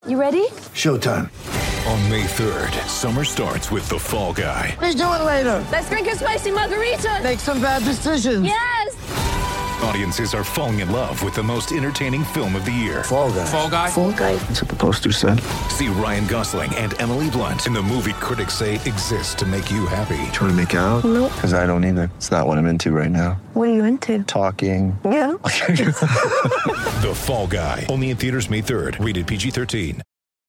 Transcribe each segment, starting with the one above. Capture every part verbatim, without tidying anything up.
You ready? Showtime. On May third, summer starts with The Fall Guy. Let's do it later. Let's drink a spicy margarita. Make some bad decisions. Yes! Audiences are falling in love with the most entertaining film of the year. Fall Guy. Fall Guy? Fall guy. That's what the poster said. See Ryan Gosling and Emily Blunt in the movie critics say exists to make you happy. Trying to make it out? Nope. Because I don't either. It's not what I'm into right now. What are you into? Talking. Yeah. The Fall Guy. Only in theaters May third. Rated P G thirteen.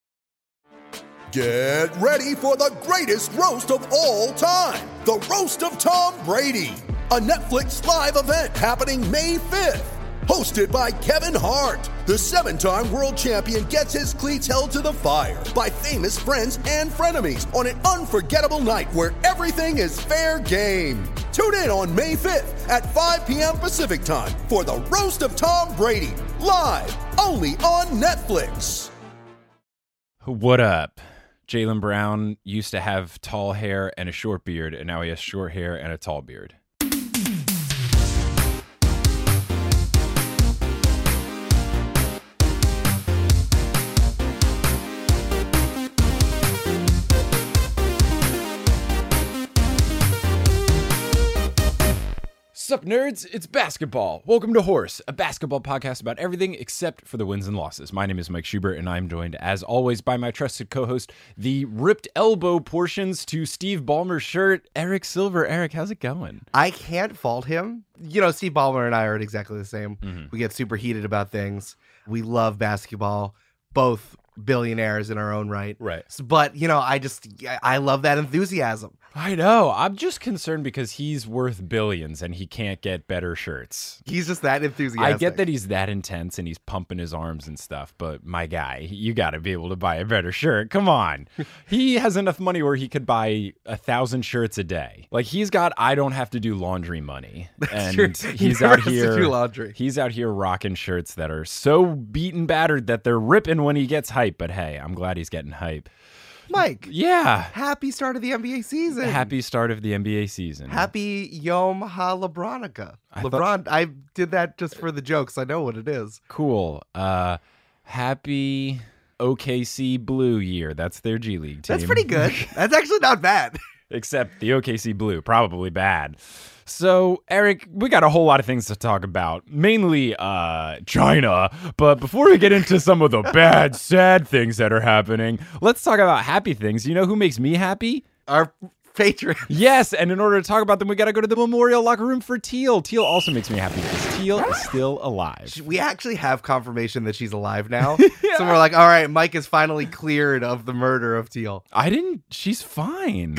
Get ready for the greatest roast of all time. The Roast of Tom Brady. A Netflix live event happening May fifth. Hosted by Kevin Hart. The seven-time world champion gets his cleats held to the fire by famous friends and frenemies on an unforgettable night where everything is fair game. Tune in on May fifth at five p.m. Pacific time for the Roast of Tom Brady. Live only on Netflix. What up? Jaylen Brown used to have tall hair and a short beard, and now he has short hair and a tall beard. Sup, nerds? It's basketball. Welcome to Horse, a basketball podcast about everything except for the wins and losses. My name is Mike Schubert, and I'm joined, as always, by my trusted co-host, the ripped elbow portions to Steve Ballmer's shirt, Eric Silver. Eric, how's it going? I can't fault him. You know, Steve Ballmer and I are exactly the same. Mm-hmm. We get super heated about things. We love basketball, both billionaires in our own right. Right. But, you know, I just, I love that enthusiasm. I know. I'm just concerned because he's worth billions and he can't get better shirts. He's just that enthusiastic. I get that he's that intense and he's pumping his arms and stuff, but my guy, you got to be able to buy a better shirt. Come on. He has enough money where he could buy a thousand shirts a day. Like, he's got I don't have to do laundry money. That's and true. he's He never out has to here do laundry. He's out here rocking shirts that are so beaten battered that they're ripping when he gets hype, but hey, I'm glad he's getting hype. Mike. Yeah. Happy start of the N B A season. Happy start of the N B A season. Happy Yom HaLebronica. I LeBron, I did that just for the jokes. I know what it is. Cool. Uh, happy O K C Blue year. That's their G League team. That's pretty good. That's actually not bad. Except the O K C Blue, probably bad. So, Eric, we got a whole lot of things to talk about, mainly uh, China. But before we get into some of the bad, sad things that are happening, let's talk about happy things. You know who makes me happy? Our patrons. Yes, and in order to talk about them, we got to go to the memorial locker room for Teal. Teal also makes me happy because Teal is still alive. We actually have confirmation that she's alive now. Yeah. So we're like, all right, Mike is finally cleared of the murder of Teal. I didn't, she's fine.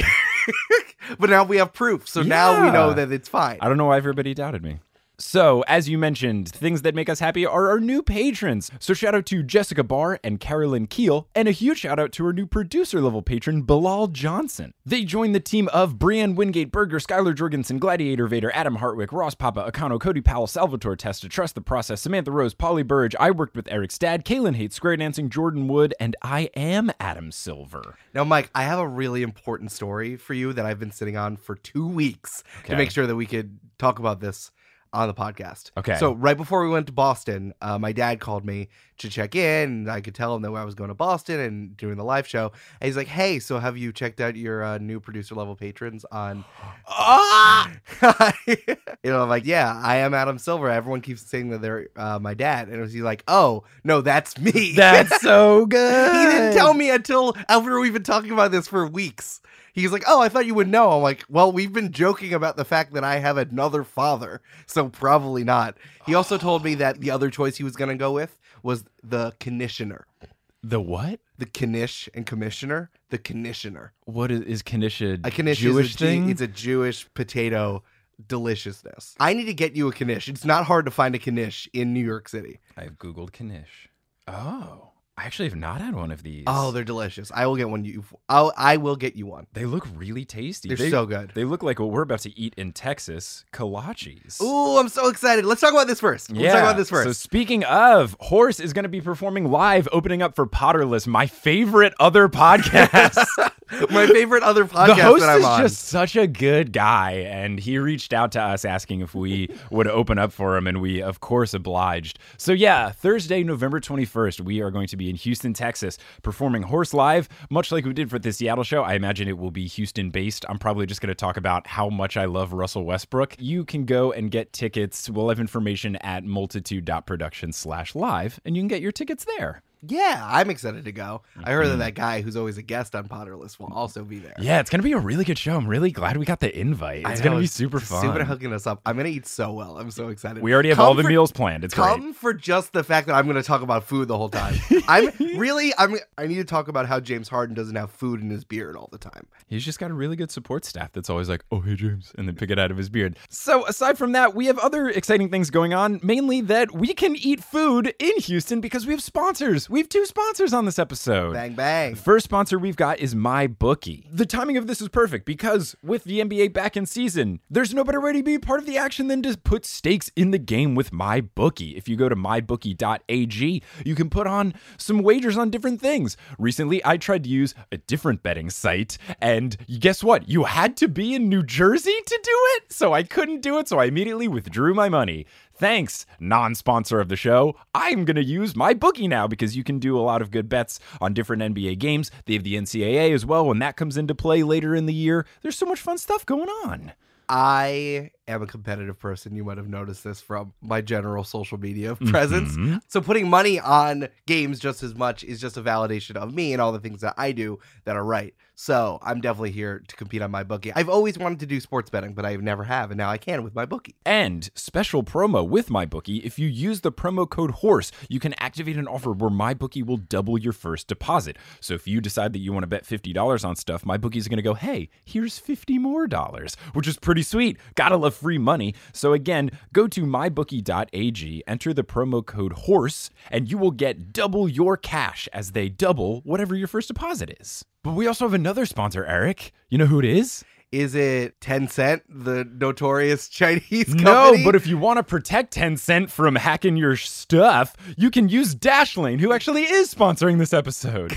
But now we have proof. So yeah. now we know that it's fine. I don't know why everybody doubted me. So, as you mentioned, things that make us happy are our new patrons. So shout out to Jessica Barr and Carolyn Keel, and a huge shout out to our new producer-level patron, Bilal Johnson. They joined the team of Brienne Wingate Berger, Skylar Jorgensen, Gladiator Vader, Adam Hartwick, Ross Papa, Akano, Cody Powell, Salvatore Testa, Trust the Process, Samantha Rose, Polly Burge, I Worked with Eric's Dad, Kaylin Hates, Square Dancing, Jordan Wood, and I am Adam Silver. Now, Mike, I have a really important story for you that I've been sitting on for two weeks Okay. to make sure that we could talk about this on the podcast. Okay. So right before we went to Boston, uh, my dad called me to check in, and I could tell him that I was going to Boston and doing the live show. And he's like, hey, so have you checked out your uh, new producer level patrons on... ah! You know, I'm like, yeah, I am Adam Silver. Everyone keeps saying that they're uh, my dad. And he's like, oh, no, that's me. That's so good. He didn't tell me until after we've been talking about this for weeks. He's like, oh, I thought you would know. I'm like, well, we've been joking about the fact that I have another father, so probably not. He also told me that the other choice he was going to go with was the Knisher. The what? The Knish and Commissioner. The Knisher. What is, is Knisha A Knish Jewish is a, thing? It's a Jewish potato deliciousness. I need to get you a Knish. It's not hard to find a Knish in New York City. I've Googled Knish. Oh. I actually have not had one of these. Oh, they're delicious. I will get one. You, I'll, I will get you one. They look really tasty. They're they, so good. They look like what we're about to eat in Texas, kolaches. Ooh, I'm so excited. Let's talk about this first. Let's yeah. talk about this first. So speaking of, Horse is going to be performing live, opening up for Potterless, my favorite other podcast. My favorite other podcast the host that I'm is on. just such a good guy, and he reached out to us asking if we would open up for him, and we, of course, obliged. So yeah, Thursday, November twenty-first, we are going to be in Houston, Texas, performing Horse Live, much like we did for the Seattle show. I imagine it will be Houston-based. I'm probably just going to talk about how much I love Russell Westbrook. You can go and get tickets. We'll have information at multitude.production slash live, and you can get your tickets there. Yeah, I'm excited to go. I heard that that guy who's always a guest on Potterless will also be there. Yeah, it's going to be a really good show. I'm really glad we got the invite. It's going to be super fun. Super hooking us up. I'm going to eat so well. I'm so excited. We already have come all the for, meals planned. It's come great. for just the fact that I'm going to talk about food the whole time. I'm really, I'm, I need to talk about how James Harden doesn't have food in his beard all the time. He's just got a really good support staff that's always like, oh, hey, James, and then pick it out of his beard. So aside from that, we have other exciting things going on, mainly that we can eat food in Houston because we have sponsors. We have two sponsors on this episode. Bang, bang. The first sponsor we've got is MyBookie. The timing of this is perfect because with the N B A back in season, there's no better way to be part of the action than to put stakes in the game with MyBookie. If you go to my bookie dot a g, you can put on some wagers on different things. Recently, I tried to use a different betting site, and guess what? You had to be in New Jersey to do it, so I couldn't do it, so I immediately withdrew my money. Thanks, non-sponsor of the show. I'm going to use MyBookie now because you can do a lot of good bets on different N B A games. They have the N C double A as well when that comes into play later in the year. There's so much fun stuff going on. I am a competitive person. You might have noticed this from my general social media presence. Mm-hmm. So putting money on games just as much is just a validation of me and all the things that I do that are right. So I'm definitely here to compete on MyBookie. I've always wanted to do sports betting, but I never have, and now I can with MyBookie. And special promo with MyBookie, if you use the promo code HORSE, you can activate an offer where MyBookie will double your first deposit. So if you decide that you want to bet fifty dollars on stuff, MyBookie is going to go, hey, here's fifty more dollars, which is pretty sweet. Gotta love free money. So again, go to my bookie dot a g, enter the promo code HORSE, and you will get double your cash as they double whatever your first deposit is. But we also have another sponsor, Eric. You know who it is? Is it Tencent, the notorious Chinese company? No, but if you want to protect Tencent from hacking your stuff, you can use Dashlane, who actually is sponsoring this episode.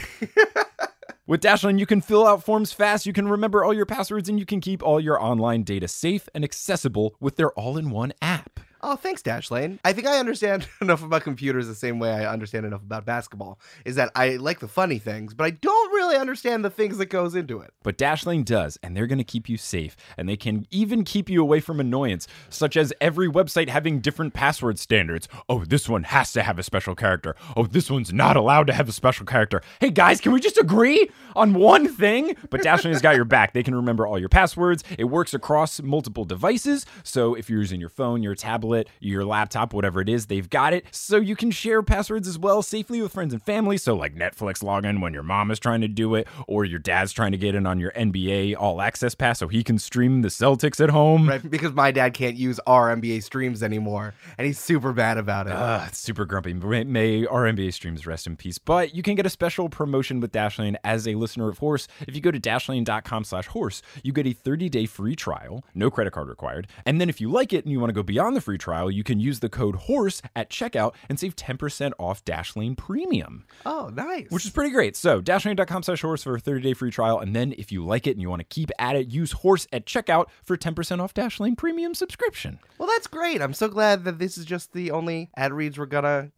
With Dashlane, you can fill out forms fast, you can remember all your passwords, and you can keep all your online data safe and accessible with their all-in-one app. Oh, thanks, Dashlane. I think I understand enough about computers the same way I understand enough about basketball, is that I like the funny things, but I don't really understand the things that goes into it. But Dashlane does, and they're going to keep you safe, and they can even keep you away from annoyance, such as every website having different password standards. Oh, this one has to have a special character. Oh, this one's not allowed to have a special character. Hey, guys, can we just agree on one thing? But Dashlane's got your back. They can remember all your passwords. It works across multiple devices, so if you're using your phone, your tablet, your laptop, whatever it is, they've got it. So you can share passwords as well safely with friends and family. So like Netflix login when your mom is trying to do it, or your dad's trying to get in on your N B A All Access Pass so he can stream the Celtics at home. Right, because my dad can't use our N B A streams anymore, and he's super bad about it. Uh, super grumpy. May our N B A streams rest in peace. But you can get a special promotion with Dashlane as a listener of Horse. If you go to dashlane dot com slash horse, you get a thirty-day free trial, no credit card required. And then if you like it and you want to go beyond the free trial, you can use the code HORSE at checkout and save ten percent off Dashlane Premium. Oh, nice. Which is pretty great. So dashlane dot com slash horse for a thirty-day free trial. And then if you like it and you want to keep at it, use HORSE at checkout for ten percent off Dashlane Premium subscription. Well, that's great. I'm so glad that this is just the only ad reads we're gonna...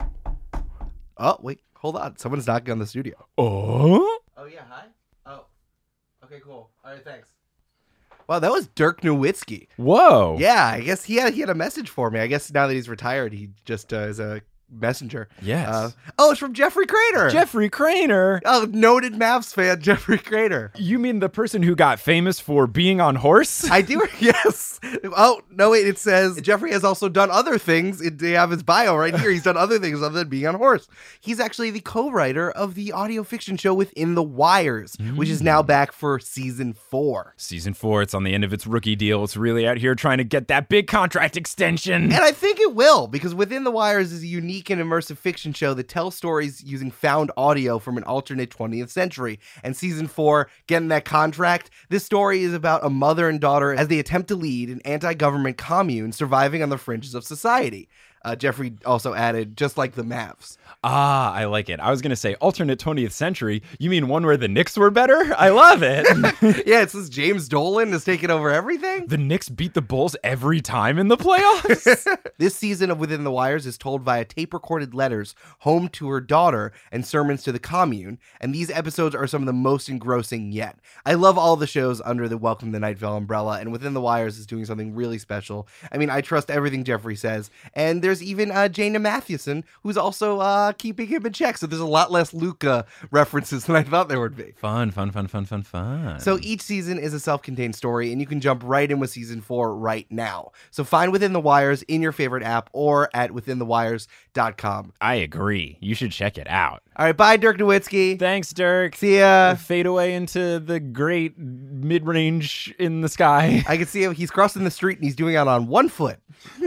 Oh, wait. Hold on. Someone's knocking on the studio. Oh? Oh, yeah. Hi? Oh. Okay, cool. All right, thanks. Wow, that was Dirk Nowitzki. Whoa. Yeah, I guess he had he had a message for me. I guess now that he's retired, he just uh, is a messenger. Yes. Uh, oh, it's from Jeffrey Crater. Jeffrey Crater. Oh, noted Mavs fan, Jeffrey Crater. You mean the person who got famous for being on Horse? I do, yes. Oh, no, wait, it says Jeffrey has also done other things. It, they have his bio right here. He's done other things other than being on Horse. He's actually the co-writer of the audio fiction show Within the Wires, mm. which is now back for season four. Season four, it's on the end of its rookie deal. It's really out here trying to get that big contract extension. And I think it will, because Within the Wires is a unique and immersive fiction show that tells stories using found audio from an alternate twentieth century. And season four, getting that contract, this story is about a mother and daughter as they attempt to lead an anti-government commune surviving on the fringes of society. uh, Jeffrey also added, just like the Mavs. Ah, I like it. I was going to say alternate twentieth century. You mean one where the Knicks were better? I love it. Yeah, it says James Dolan is taking over everything. The Knicks beat the Bulls every time in the playoffs? This season of Within the Wires is told via tape-recorded letters home to her daughter and sermons to the commune, and these episodes are some of the most engrossing yet. I love all the shows under the Welcome to Night Vale umbrella, and Within the Wires is doing something really special. I mean, I trust everything Jeffrey says, and there's even uh, Jaina Mathewson, who's also uh, keeping him in check, so there's a lot less Luca references than I thought there would be. Fun, fun, fun, fun, fun, fun. So each season is a self-contained story, and you can jump right in with season four right now. So find Within the Wires in your favorite app or at within the wires dot com. I agree. You should check it out. All right, bye, Dirk Nowitzki. Thanks, Dirk. See ya. Fade away into the great mid-range in the sky. I can see him. He's crossing the street, and he's doing it on one foot.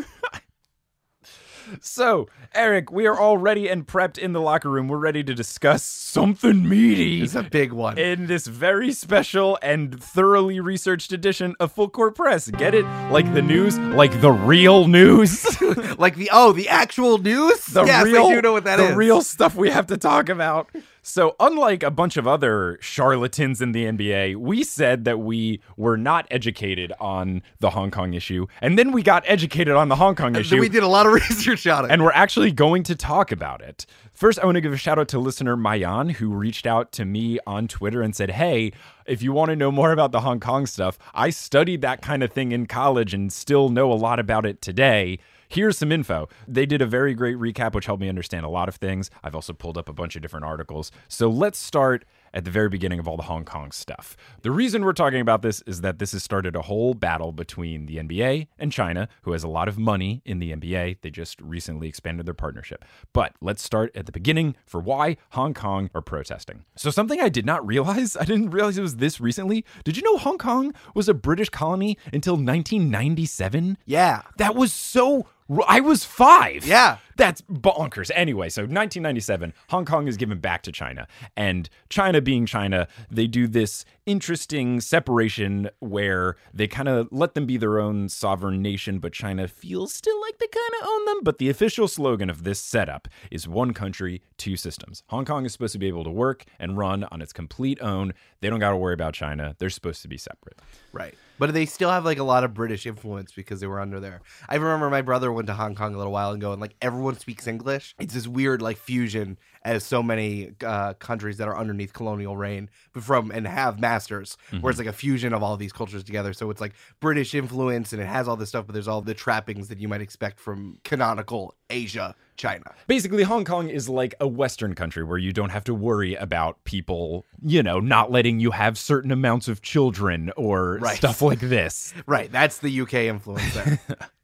So, Eric, we are all ready and prepped in the locker room. We're ready to discuss something meaty. It's a big one. In this very special and thoroughly researched edition of Full Court Press. Get it? Like the news? Like the real news? Like the, oh, the actual news? The yes, real, I do know what that the is. The real stuff we have to talk about. So unlike a bunch of other charlatans in the N B A, we said that we were not educated on the Hong Kong issue, and then we got educated on the Hong Kong issue. We did a lot of research on it. And we're actually going to talk about it. First, I want to give a shout out to listener Mayan, who reached out to me on Twitter and said, hey, if you want to know more about the Hong Kong stuff, I studied that kind of thing in college and still know a lot about it today. Here's some info. They did a very great recap, which helped me understand a lot of things. I've also pulled up a bunch of different articles. So let's start at the very beginning of all the Hong Kong stuff. The reason we're talking about this is that this has started a whole battle between the N B A and China, who has a lot of money in the N B A. They just recently expanded their partnership. But let's start at the beginning for why Hong Kong are protesting. So something I did not realize, I didn't realize it was this recently. Did you know Hong Kong was a British colony until nineteen ninety-seven? Yeah. That was so... I was five. Yeah. That's bonkers. Anyway, so nineteen ninety-seven, Hong Kong is given back to China. And China being China, they do this interesting separation where they kind of let them be their own sovereign nation, but China feels still like they kind of own them. But the official slogan of this setup is one country, two systems. Hong Kong is supposed to be able to work and run on its complete own. They don't got to worry about China. They're supposed to be separate. Right. But they still have like a lot of British influence because they were under there. I remember my brother went to Hong Kong a little while ago and like everyone speaks English. It's this weird like fusion as so many uh, countries that are underneath colonial reign from and have masters, mm-hmm. where it's like a fusion of all these cultures together. So it's like British influence and it has all this stuff, but there's all the trappings that you might expect from canonical Asia, China. Basically, Hong Kong is like a Western country where you don't have to worry about people, you know, not letting you have certain amounts of children or right. stuff like this. Right. That's the U K influence there.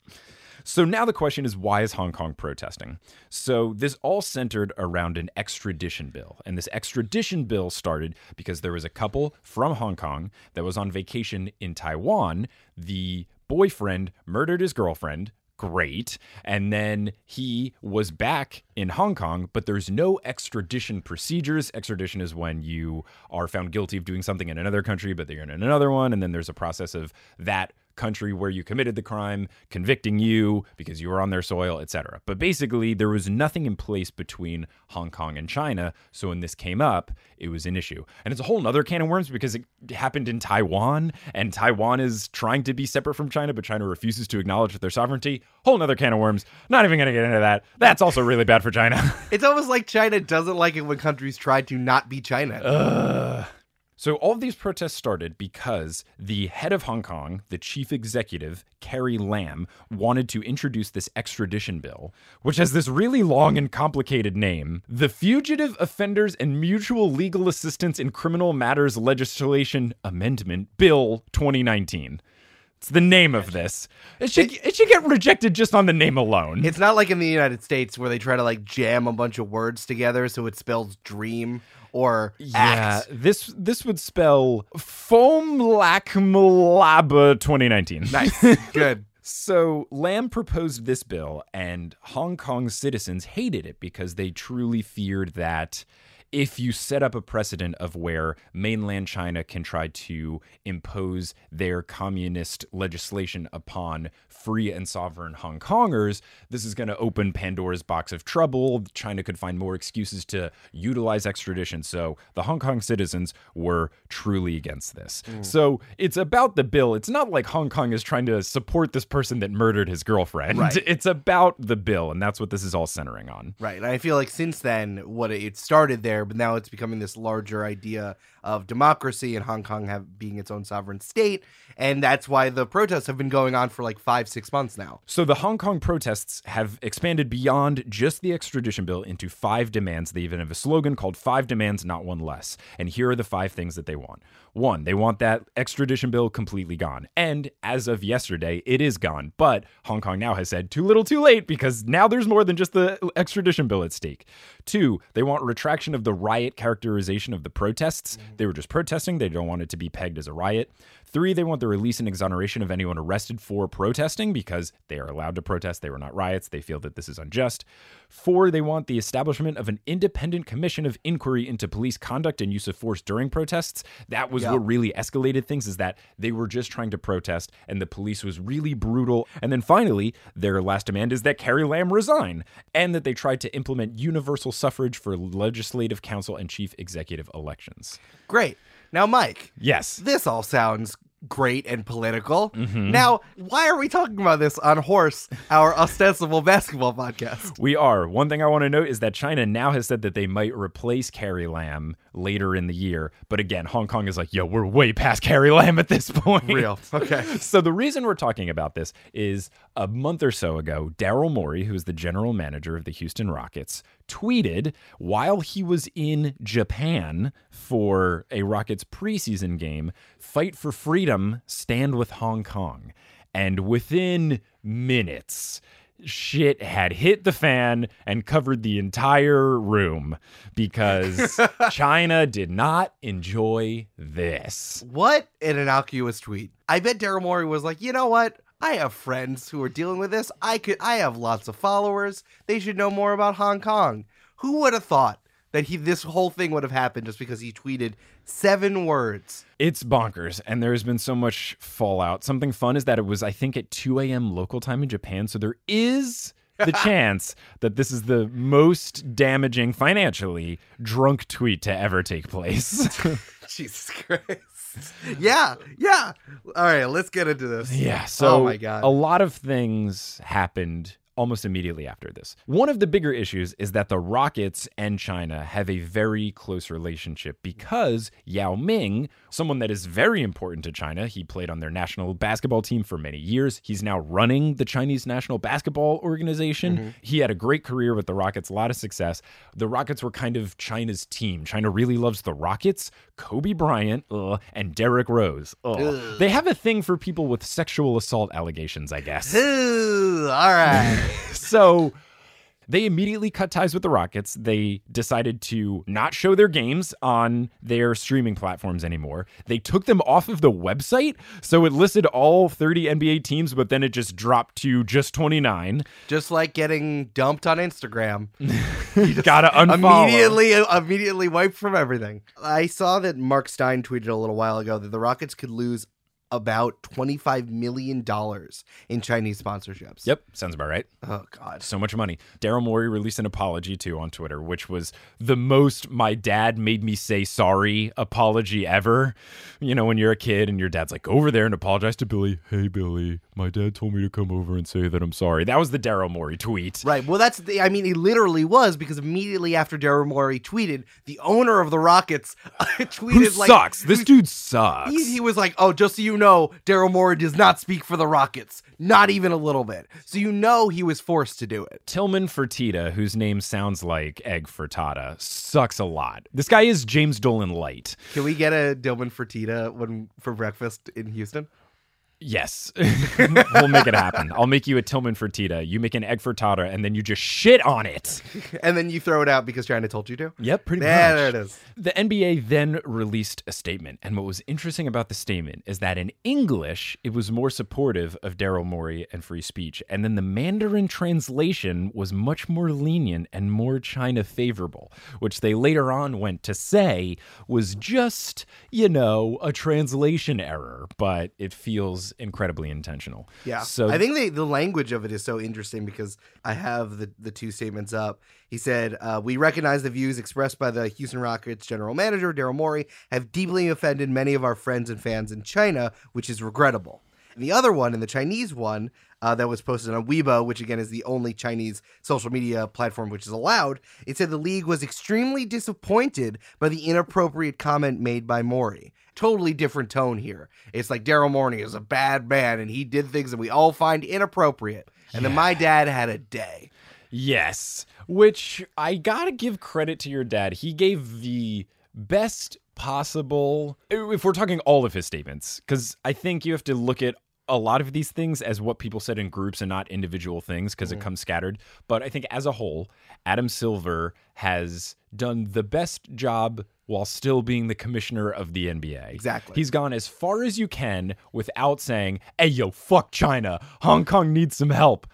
So now the question is, why is Hong Kong protesting? So this all centered around an extradition bill. And this extradition bill started because there was a couple from Hong Kong that was on vacation in Taiwan. The boyfriend murdered his girlfriend. Great. And then he was back in Hong Kong, but there's no extradition procedures. Extradition is when you are found guilty of doing something in another country, but they're in another one. And then there's a process of that country where you committed the crime, convicting you because you were on their soil, et cetera. But basically, there was nothing in place between Hong Kong and China. So when this came up, it was an issue. And it's a whole nother can of worms because it happened in Taiwan, and Taiwan is trying to be separate from China, but China refuses to acknowledge their sovereignty. Whole nother can of worms. Not even going to get into that. That's also really bad for China. It's almost like China doesn't like it when countries try to not be China. Ugh. So all of these protests started because the head of Hong Kong, the chief executive, Carrie Lam, wanted to introduce this extradition bill, which has this really long and complicated name, the Fugitive Offenders and Mutual Legal Assistance in Criminal Matters Legislation Amendment Bill twenty nineteen. It's the name of this. It should it, it should get rejected just on the name alone. It's not like in the United States where they try to like jam a bunch of words together so it spells dream or yeah, act. this this would spell Foam-Lac-Malaba twenty nineteen. Nice. Good. So Lam proposed this bill, and Hong Kong citizens hated it because they truly feared that if you set up a precedent of where mainland China can try to impose their communist legislation upon free and sovereign Hong Kongers, this is going to open Pandora's box of trouble. China could find more excuses to utilize extradition. So the Hong Kong citizens were truly against this. Mm. So it's about the bill. It's not like Hong Kong is trying to support this person that murdered his girlfriend. Right. It's about the bill, and that's what this is all centering on. Right. And I feel like since then, what it started there, but now it's becoming this larger idea of democracy and Hong Kong have being its own sovereign state. And that's why the protests have been going on for like five, six months now. So the Hong Kong protests have expanded beyond just the extradition bill into five demands. They even have a slogan called Five Demands, Not One Less. And here are the five things that they want. One, they want that extradition bill completely gone. And as of yesterday, it is gone. But Hong Kong now has said too little too late, because now there's more than just the extradition bill at stake. Two, they want retraction of the riot characterization of the protests. Mm-hmm. They were just protesting. They don't want it to be pegged as a riot. Three, they want the release and exoneration of anyone arrested for protesting, because they are allowed to protest. They were not riots. They feel that this is unjust. Four, they want the establishment of an independent commission of inquiry into police conduct and use of force during protests. That was yep. what really escalated things, is that they were just trying to protest and the police was really brutal. And then finally, their last demand is that Carrie Lam resign, and that they tried to implement universal suffrage for legislative council and chief executive elections. Great. Now, Mike. Yes. This all sounds great and political. Mm-hmm. Now, why are we talking about this on Horse, our ostensible basketball podcast? We are. One thing I want to note is that China now has said that they might replace Carrie Lam later in the year. But again, Hong Kong is like, yo, we're way past Carrie Lam at this point. Real. Okay. So the reason we're talking about this is a month or so ago, Daryl Morey, who is the general manager of the Houston Rockets, tweeted while he was in Japan for a Rockets preseason game, "Fight for freedom, stand with Hong Kong." And within minutes, shit had hit the fan and covered the entire room, because China did not enjoy this. What an innocuous tweet. I bet Daryl Morey was like, you know what? I have friends who are dealing with this. I could. I have lots of followers. They should know more about Hong Kong. Who would have thought that he this whole thing would have happened just because he tweeted seven words? It's bonkers, and there's been so much fallout. Something fun is that it was, I think, at two a.m. local time in Japan, so there is the chance that this is the most damaging financially drunk tweet to ever take place. Jesus Christ. Yeah, yeah. All right, let's get into this. Yeah, so oh my God. A lot of things happened almost immediately after this. One of the bigger issues is that the Rockets and China have a very close relationship, because Yao Ming, someone that is very important to China, he played on their national basketball team for many years. He's now running the Chinese national basketball organization. Mm-hmm. He had a great career with the Rockets, a lot of success. The Rockets were kind of China's team. China really loves the Rockets, Kobe Bryant, ugh, and Derrick Rose. Ugh. They have a thing for people with sexual assault allegations, I guess. Ooh, all right. So they immediately cut ties with the Rockets. They decided to not show their games on their streaming platforms anymore. They took them off of the website. So it listed all thirty N B A teams, but then it just dropped to just twenty-nine. Just like getting dumped on Instagram. You gotta unfollow. Immediately, immediately wiped from everything. I saw that Mark Stein tweeted a little while ago that the Rockets could lose about twenty-five million dollars in Chinese sponsorships. Yep, sounds about right. Oh, God. So much money. Daryl Morey released an apology, too, on Twitter, which was the most my dad made me say sorry apology ever. You know, when you're a kid and your dad's like, go over there and apologize to Billy. Hey, Billy, my dad told me to come over and say that I'm sorry. That was the Daryl Morey tweet. Right. Well, that's the, I mean, he literally was, because immediately after Daryl Morey tweeted, the owner of the Rockets tweeted Who like... sucks. This dude sucks. He, he was like, oh, just so you know, Daryl Morey does not speak for the Rockets. Not even a little bit. So you know he was forced to do it. Tillman Fertitta, whose name sounds like egg frittata, sucks a lot. This guy is James Dolan light. Can we get a Tillman Fertitta when for breakfast in Houston? Yes. We'll make it happen. I'll make you a Tillman Fertitta. You make an egg frittata, and then you just shit on it. And then you throw it out because China told you to? Yep, pretty yeah, much. There it is. The N B A then released a statement, and what was interesting about the statement is that in English, it was more supportive of Daryl Morey and free speech, and then the Mandarin translation was much more lenient and more China favorable, which they later on went to say was just, you know, a translation error, but it feels incredibly intentional. Yeah. So I think the, the language of it is so interesting because I have the, the two statements up. He said, uh, we recognize the views expressed by the Houston Rockets general manager, Daryl Morey, have deeply offended many of our friends and fans in China, which is regrettable. And the other one, and the Chinese one, uh, that was posted on Weibo, which again is the only Chinese social media platform which is allowed, it said the league was extremely disappointed by the inappropriate comment made by Morey. Totally different tone here. It's like Daryl Morey is a bad man and he did things that we all find inappropriate. And Yeah. then my dad had a day. Yes, which I gotta give credit to your dad. He gave the best possible, if we're talking all of his statements, because I think you have to look at a lot of these things as what people said in groups and not individual things because Mm-hmm. it comes scattered. But I think as a whole, Adam Silver has done the best job while still being the commissioner of the N B A. Exactly. He's gone as far as you can without saying, hey, yo, fuck China. Hong Kong needs some help.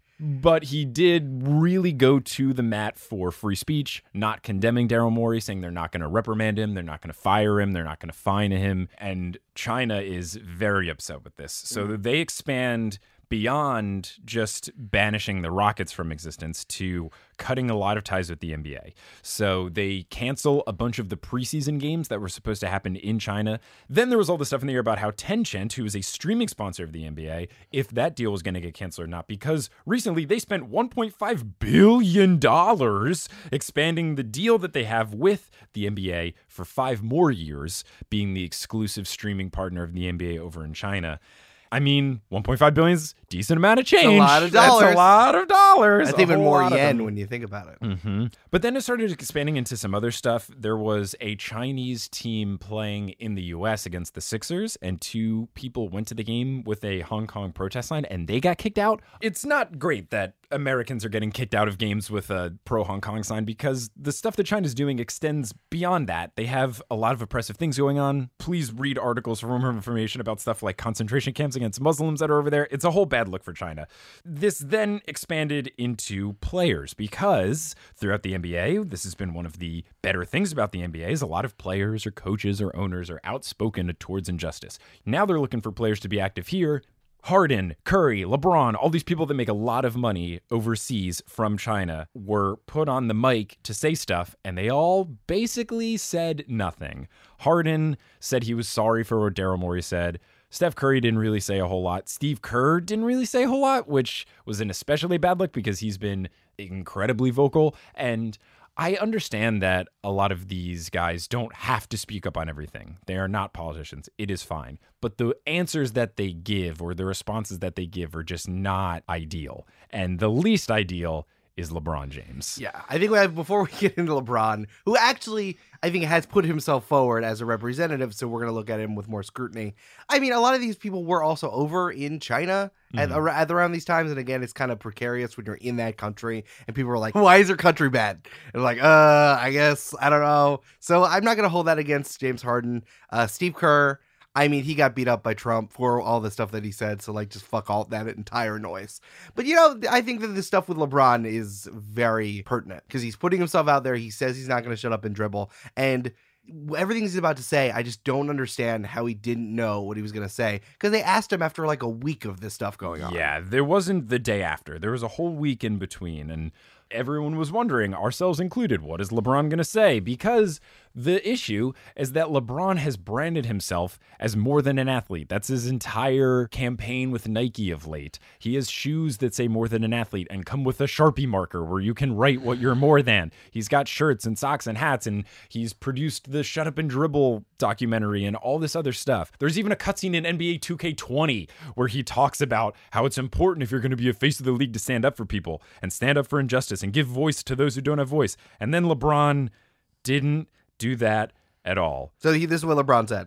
But he did really go to the mat for free speech, not condemning Daryl Morey, saying they're not going to reprimand him, they're not going to fire him, they're not going to fine him. And China is very upset with this. So Mm-hmm. they expand beyond just banishing the Rockets from existence to cutting a lot of ties with the N B A. So they cancel a bunch of the preseason games that were supposed to happen in China. Then there was all this stuff in the air about how Tencent, who is a streaming sponsor of the N B A, if that deal was going to get canceled or not, because recently they spent one point five billion dollars expanding the deal that they have with the N B A for five more years, being the exclusive streaming partner of the N B A over in China. I mean, one point five billion is a decent amount of change. lot of That's dollars. a lot of dollars. That's a even whole more lot of yen them. when you think about it. Mm-hmm. But then it started expanding into some other stuff. There was a Chinese team playing in the U S against the Sixers, and two people went to the game with a Hong Kong protest sign, and they got kicked out. It's not great that Americans are getting kicked out of games with a pro-Hong Kong sign because the stuff that China's doing extends beyond that. They have a lot of oppressive things going on. Please read articles for more information about stuff like concentration camps against Muslims that are over there. It's a whole bad look for China. This then expanded into players because throughout the N B A, this has been one of the better things about the N B A is a lot of players or coaches or owners are outspoken towards injustice. Now they're looking for players to be active here. Harden, Curry, LeBron, all these people that make a lot of money overseas from China were put on the mic to say stuff, and they all basically said nothing. Harden said he was sorry for what Daryl Morey said. Steph Curry didn't really say a whole lot. Steve Kerr didn't really say a whole lot, which was an especially bad look because he's been incredibly vocal. And I understand that a lot of these guys don't have to speak up on everything. They are not politicians. It is fine. But the answers that they give or the responses that they give are just not ideal. And the least ideal is LeBron James. Yeah, I think we have, before we get into LeBron, who actually, I think, has put himself forward as a representative, so we're going to look at him with more scrutiny. I mean, a lot of these people were also over in China at, Mm-hmm. at around these times, and again, it's kind of precarious when you're in that country, and people are like, why is your country bad? And like, uh, I guess, I don't know. So I'm not going to hold that against James Harden. Uh, Steve Kerr, I mean, he got beat up by Trump for all the stuff that he said, so, like, just fuck all that entire noise. But, you know, I think that the stuff with LeBron is very pertinent, because he's putting himself out there, he says he's not going to shut up and dribble, and everything he's about to say, I just don't understand how he didn't know what he was going to say, because they asked him after, like, a week of this stuff going on. Yeah, there wasn't the day after. There was a whole week in between, and everyone was wondering, ourselves included, what is LeBron going to say? Because the issue is that LeBron has branded himself as more than an athlete. That's his entire campaign with Nike of late. He has shoes that say more than an athlete and come with a Sharpie marker where you can write what you're more than. He's got shirts and socks and hats, and he's produced the Shut Up and Dribble documentary and all this other stuff. There's even a cutscene in N B A two K twenty where he talks about how it's important if you're going to be a face of the league to stand up for people and stand up for injustice and give voice to those who don't have voice. And then LeBron didn't do that at all. So he, this is what LeBron said.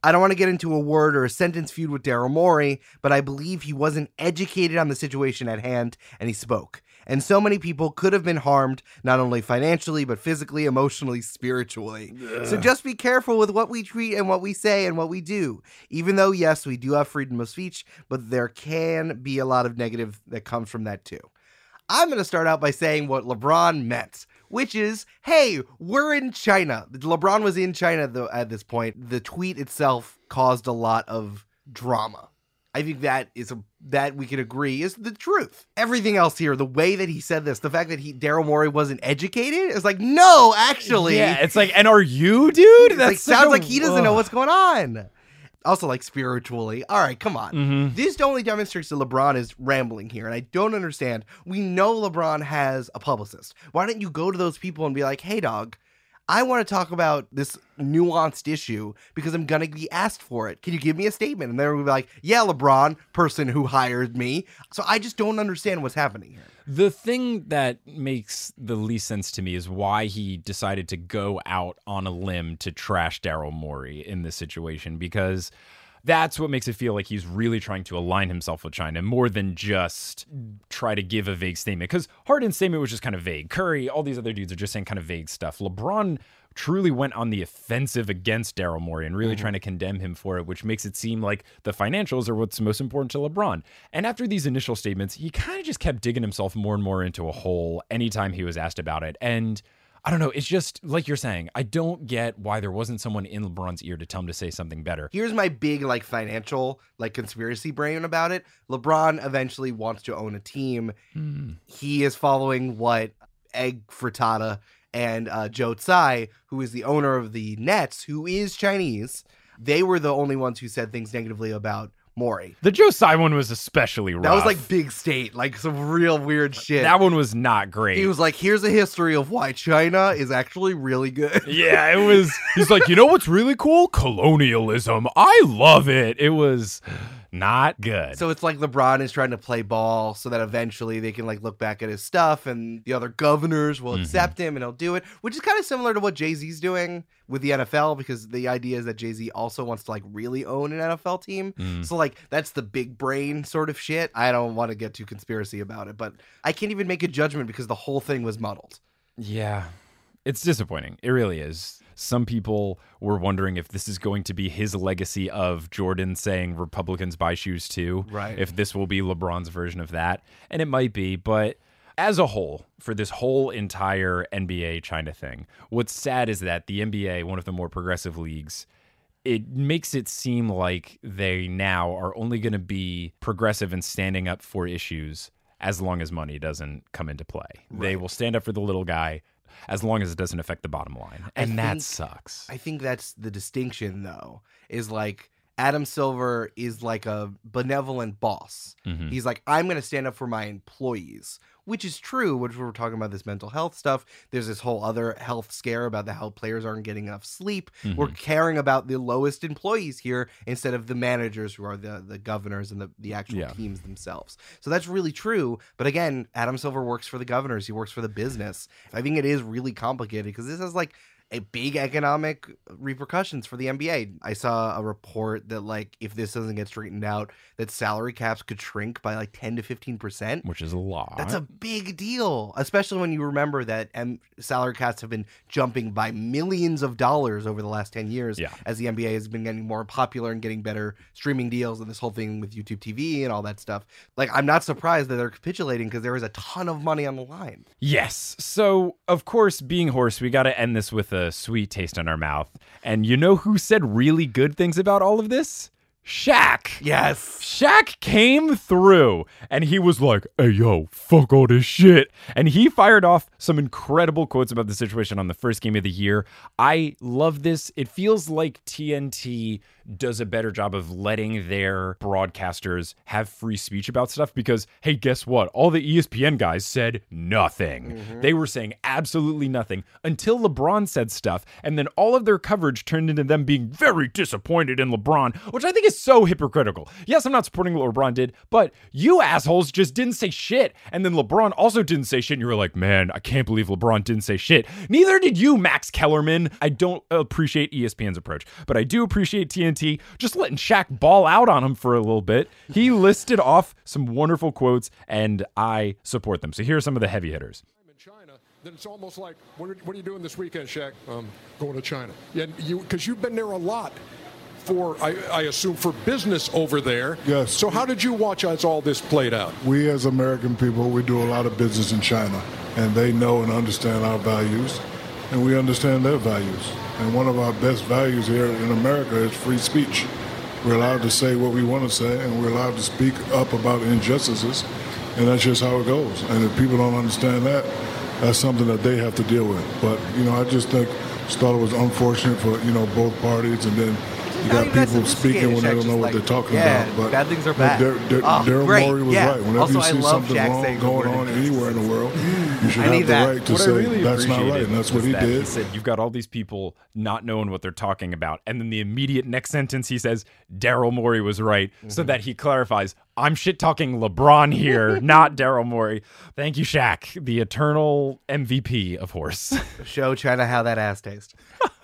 I don't want to get into a word or a sentence feud with Daryl Morey, but I believe he wasn't educated on the situation at hand, and he spoke. And so many people could have been harmed, not only financially, but physically, emotionally, spiritually. Ugh. So just be careful with what we tweet and what we say and what we do. Even though, yes, we do have freedom of speech, but there can be a lot of negative that comes from that too. I'm going to start out by saying what LeBron meant, which is, hey, we're in China. LeBron was in China though at this point. The tweet itself caused a lot of drama. I think that is a that we can agree is the truth. Everything else here, the way that he said this, the fact that he Daryl Morey wasn't educated, is like, no, actually. Yeah, it's like, and are you, dude? That like, sounds a, like he doesn't ugh. know what's going on. Also, like, spiritually. All right, come on. Mm-hmm. This only demonstrates that LeBron is rambling here, and I don't understand. We know LeBron has a publicist. Why don't you go to those people and be like, hey, dog, I want to talk about this nuanced issue because I'm going to be asked for it. Can you give me a statement? And they'll be like, yeah, LeBron, person who hired me. So I just don't understand what's happening here. The thing that makes the least sense to me is why he decided to go out on a limb to trash Daryl Morey in this situation, because that's what makes it feel like he's really trying to align himself with China more than just try to give a vague statement. Because Harden's statement was just kind of vague. Curry, all these other dudes are just saying kind of vague stuff. LeBron truly went on the offensive against Daryl Morey and really mm-hmm. trying to condemn him for it, which makes it seem like the financials are what's most important to LeBron. And after these initial statements, he kind of just kept digging himself more and more into a hole anytime he was asked about it. And I don't know, it's just, like you're saying, I don't get why there wasn't someone in LeBron's ear to tell him to say something better. Here's my big, like, financial, like, conspiracy brain about it. LeBron eventually wants to own a team. Mm. He is following what Egg Frittata and uh, Joe Tsai, who is the owner of the Nets, who is Chinese. They were the only ones who said things negatively about Morey. The Joe Tsai one was especially rough. That was like big state, like some real weird shit. That one was not great. He was like, here's a history of why China is actually really good. Yeah, it was. He's like, you know what's really cool? Colonialism. I love it. It was not good. So it's like LeBron is trying to play ball so that eventually they can like look back at his stuff and the other governors will mm-hmm. accept him and he'll do it, which is kind of similar to what Jay-Z's doing with the N F L, because the idea is that Jay-Z also wants to like really own an N F L team. Mm. So like that's the big brain sort of shit. I don't want to get too conspiracy about it, but I can't even make a judgment because the whole thing was muddled. Yeah, it's disappointing. It really is. Some people were wondering if this is going to be his legacy of Jordan saying Republicans buy shoes too. Right. If this will be LeBron's version of that. And it might be, but as a whole, for this whole entire N B A China thing, what's sad is that the N B A, one of the more progressive leagues, it makes it seem like they now are only going to be progressive and standing up for issues as long as money doesn't come into play. Right. They will stand up for the little guy as long as it doesn't affect the bottom line. And think, that sucks. I think that's the distinction, though, is like Adam Silver is like a benevolent boss. Mm-hmm. He's like, I'm going to stand up for my employees, which is true, which we're talking about this mental health stuff. There's this whole other health scare about the how players aren't getting enough sleep. Mm-hmm. We're caring about the lowest employees here instead of the managers who are the, the governors and the, the actual yeah. teams themselves. So that's really true. But again, Adam Silver works for the governors. He works for the business. I think it is really complicated because this has like a big economic repercussions for the N B A. I saw a report that like if this doesn't get straightened out, that salary caps could shrink by like ten to fifteen percent, which is a lot. That's a big deal, especially when you remember that M- salary caps have been jumping by millions of dollars over the last ten years yeah. as the N B A has been getting more popular and getting better streaming deals and this whole thing with YouTube T V and all that stuff. Like, I'm not surprised that they're capitulating because there is a ton of money on the line. Yes. So, of course, being hoarse, we got to end this with a sweet taste in our mouth. And you know who said really good things about all of this? Shaq. Yes. Shaq came through and he was like, hey, yo, fuck all this shit. And he fired off some incredible quotes about the situation on the first game of the year. I love this. It feels like T N T does a better job of letting their broadcasters have free speech about stuff because, hey, guess what? All the E S P N guys said nothing. Mm-hmm. They were saying absolutely nothing until LeBron said stuff. And then all of their coverage turned into them being very disappointed in LeBron, which I think is is so hypocritical. Yes, I'm not supporting what LeBron did, but you assholes just didn't say shit. And then LeBron also didn't say shit. And you were like, man, I can't believe LeBron didn't say shit. Neither did you, Max Kellerman. I don't appreciate E S P N's approach, but I do appreciate T N T just letting Shaq ball out on him for a little bit. He listed off some wonderful quotes, and I support them. So here are some of the heavy hitters. In China, then it's almost like, what are, what are you doing this weekend, Shaq? Um, going to China. Yeah, you because you've been there a lot for, I, I assume, for business over there. Yes. So how did you watch as all this played out? We as American people, we do a lot of business in China, and they know and understand our values, and we understand their values. And one of our best values here in America is free speech. We're allowed to say what we want to say, and we're allowed to speak up about injustices, and that's just how it goes. And if people don't understand that, that's something that they have to deal with. But, you know, I just think, just thought it was unfortunate for, you know, both parties, and then you got people speaking when they don't know what like, they're talking yeah, about. But bad things are bad. Dar- Dar- oh, Daryl great. Morey was yeah. right. Whenever also, you see something Shaq wrong going on anywhere in the world, you should I have need the that. right to What I say really that's not right, appreciated and that's what was he that did. He said, you've got all these people not knowing what they're talking about. And then the immediate next sentence, he says, Daryl Morey was right. Mm-hmm. So that he clarifies, I'm shit talking LeBron here, not Daryl Morey. Thank you, Shaq, the eternal M V P of horse. Show China how that ass tastes.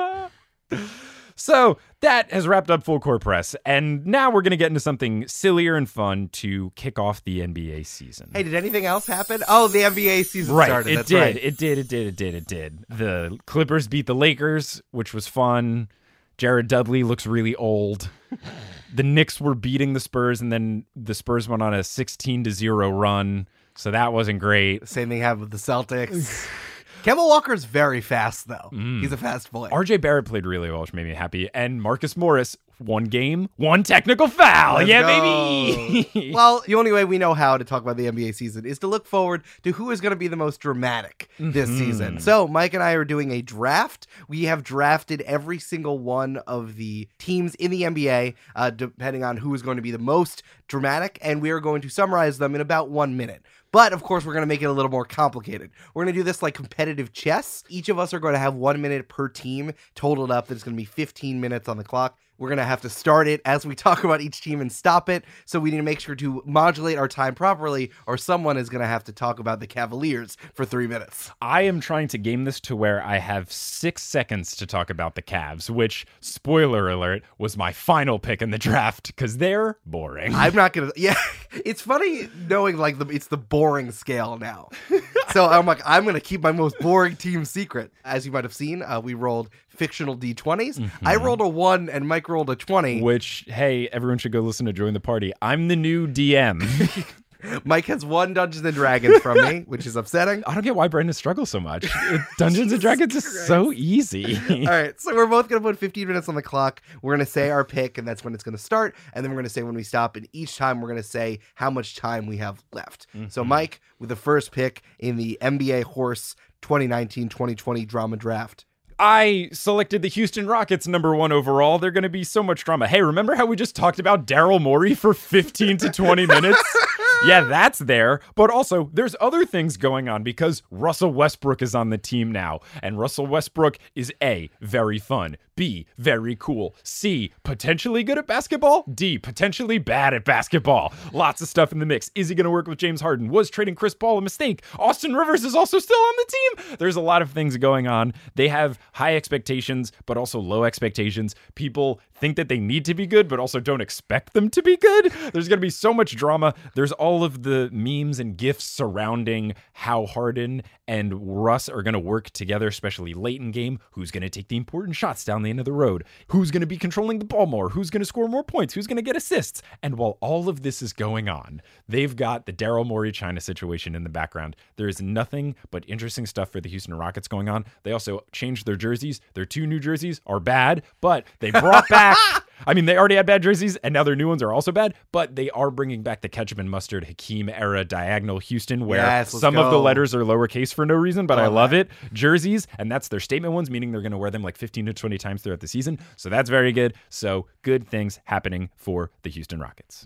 So that has wrapped up Full Court Press, and now we're going to get into something sillier and fun to kick off the N B A season. Hey, did anything else happen? Oh, the N B A season right, started. It That's did, right. it did, it did, it did, it did. The Clippers beat the Lakers, which was fun. Jared Dudley looks really old. The Knicks were beating the Spurs, and then the Spurs went on a sixteen to zero run, so that wasn't great. Same thing happened with the Celtics. Kemba Walker's very fast, though. Mm. He's a fast boy. R J Barrett played really well, which made me happy. And Marcus Morris, one game, one technical foul. Let's yeah, go. baby. Well, the only way we know how to talk about the N B A season is to look forward to who is going to be the most dramatic this mm-hmm. season. So Mike and I are doing a draft. We have drafted every single one of the teams in the N B A, uh, depending on who is going to be the most dramatic, and we are going to summarize them in about one minute. But, of course, we're going to make it a little more complicated. We're going to do this like competitive chess. Each of us are going to have one minute per team totaled up. That's going to be fifteen minutes on the clock. We're going to have to start it as we talk about each team and stop it. So we need to make sure to modulate our time properly, or someone is going to have to talk about the Cavaliers for three minutes. I am trying to game this to where I have six seconds to talk about the Cavs, which, spoiler alert, was my final pick in the draft because they're boring. I'm not going to... Yeah, it's funny knowing like the, it's the boring scale now. So I'm like, I'm going to keep my most boring team secret. As you might have seen, uh, we rolled fictional D twenties. Mm-hmm. I rolled a one and Mike rolled a twenty. Which, hey, everyone should go listen to Join the Party. I'm the new D M. Mike has one Dungeons and Dragons from me, which is upsetting. I don't get why Brendan struggles so much. Dungeons and Dragons is Christ. so easy. All right, so we're both going to put fifteen minutes on the clock. We're going to say our pick, and that's when it's going to start. And then we're going to say when we stop. And each time we're going to say how much time we have left. Mm-hmm. So Mike, with the first pick in the N B A Horse twenty nineteen twenty twenty drama draft. I selected the Houston Rockets number one overall. They're going to be so much drama. Hey, remember how we just talked about Daryl Morey for fifteen to twenty minutes? Yeah, that's there. But also, there's other things going on because Russell Westbrook is on the team now. And Russell Westbrook is A, very fun. B, very cool. C, potentially good at basketball. D, potentially bad at basketball. Lots of stuff in the mix. Is he going to work with James Harden? Was trading Chris Paul a mistake? Austin Rivers is also still on the team. There's a lot of things going on. They have high expectations, but also low expectations. People think that they need to be good, but also don't expect them to be good. There's going to be so much drama. There's all of the memes and GIFs surrounding how Harden and Russ are going to work together, especially late in game. Who's going to take the important shots down the end of the road? Who's going to be controlling the ball more? Who's going to score more points? Who's going to get assists? And while all of this is going on, they've got the Daryl Morey China situation in the background. There is nothing but interesting stuff for the Houston Rockets going on. They also changed their jerseys. Their two new jerseys are bad, but they brought back I mean, they already had bad jerseys, and now their new ones are also bad, but they are bringing back the ketchup and mustard Hakeem era diagonal Houston, where yes, some go. of the letters are lowercase for no reason, but oh, I love man. it. Jerseys, and that's their statement ones, meaning they're going to wear them like fifteen to twenty times throughout the season. So that's very good. So good things happening for the Houston Rockets.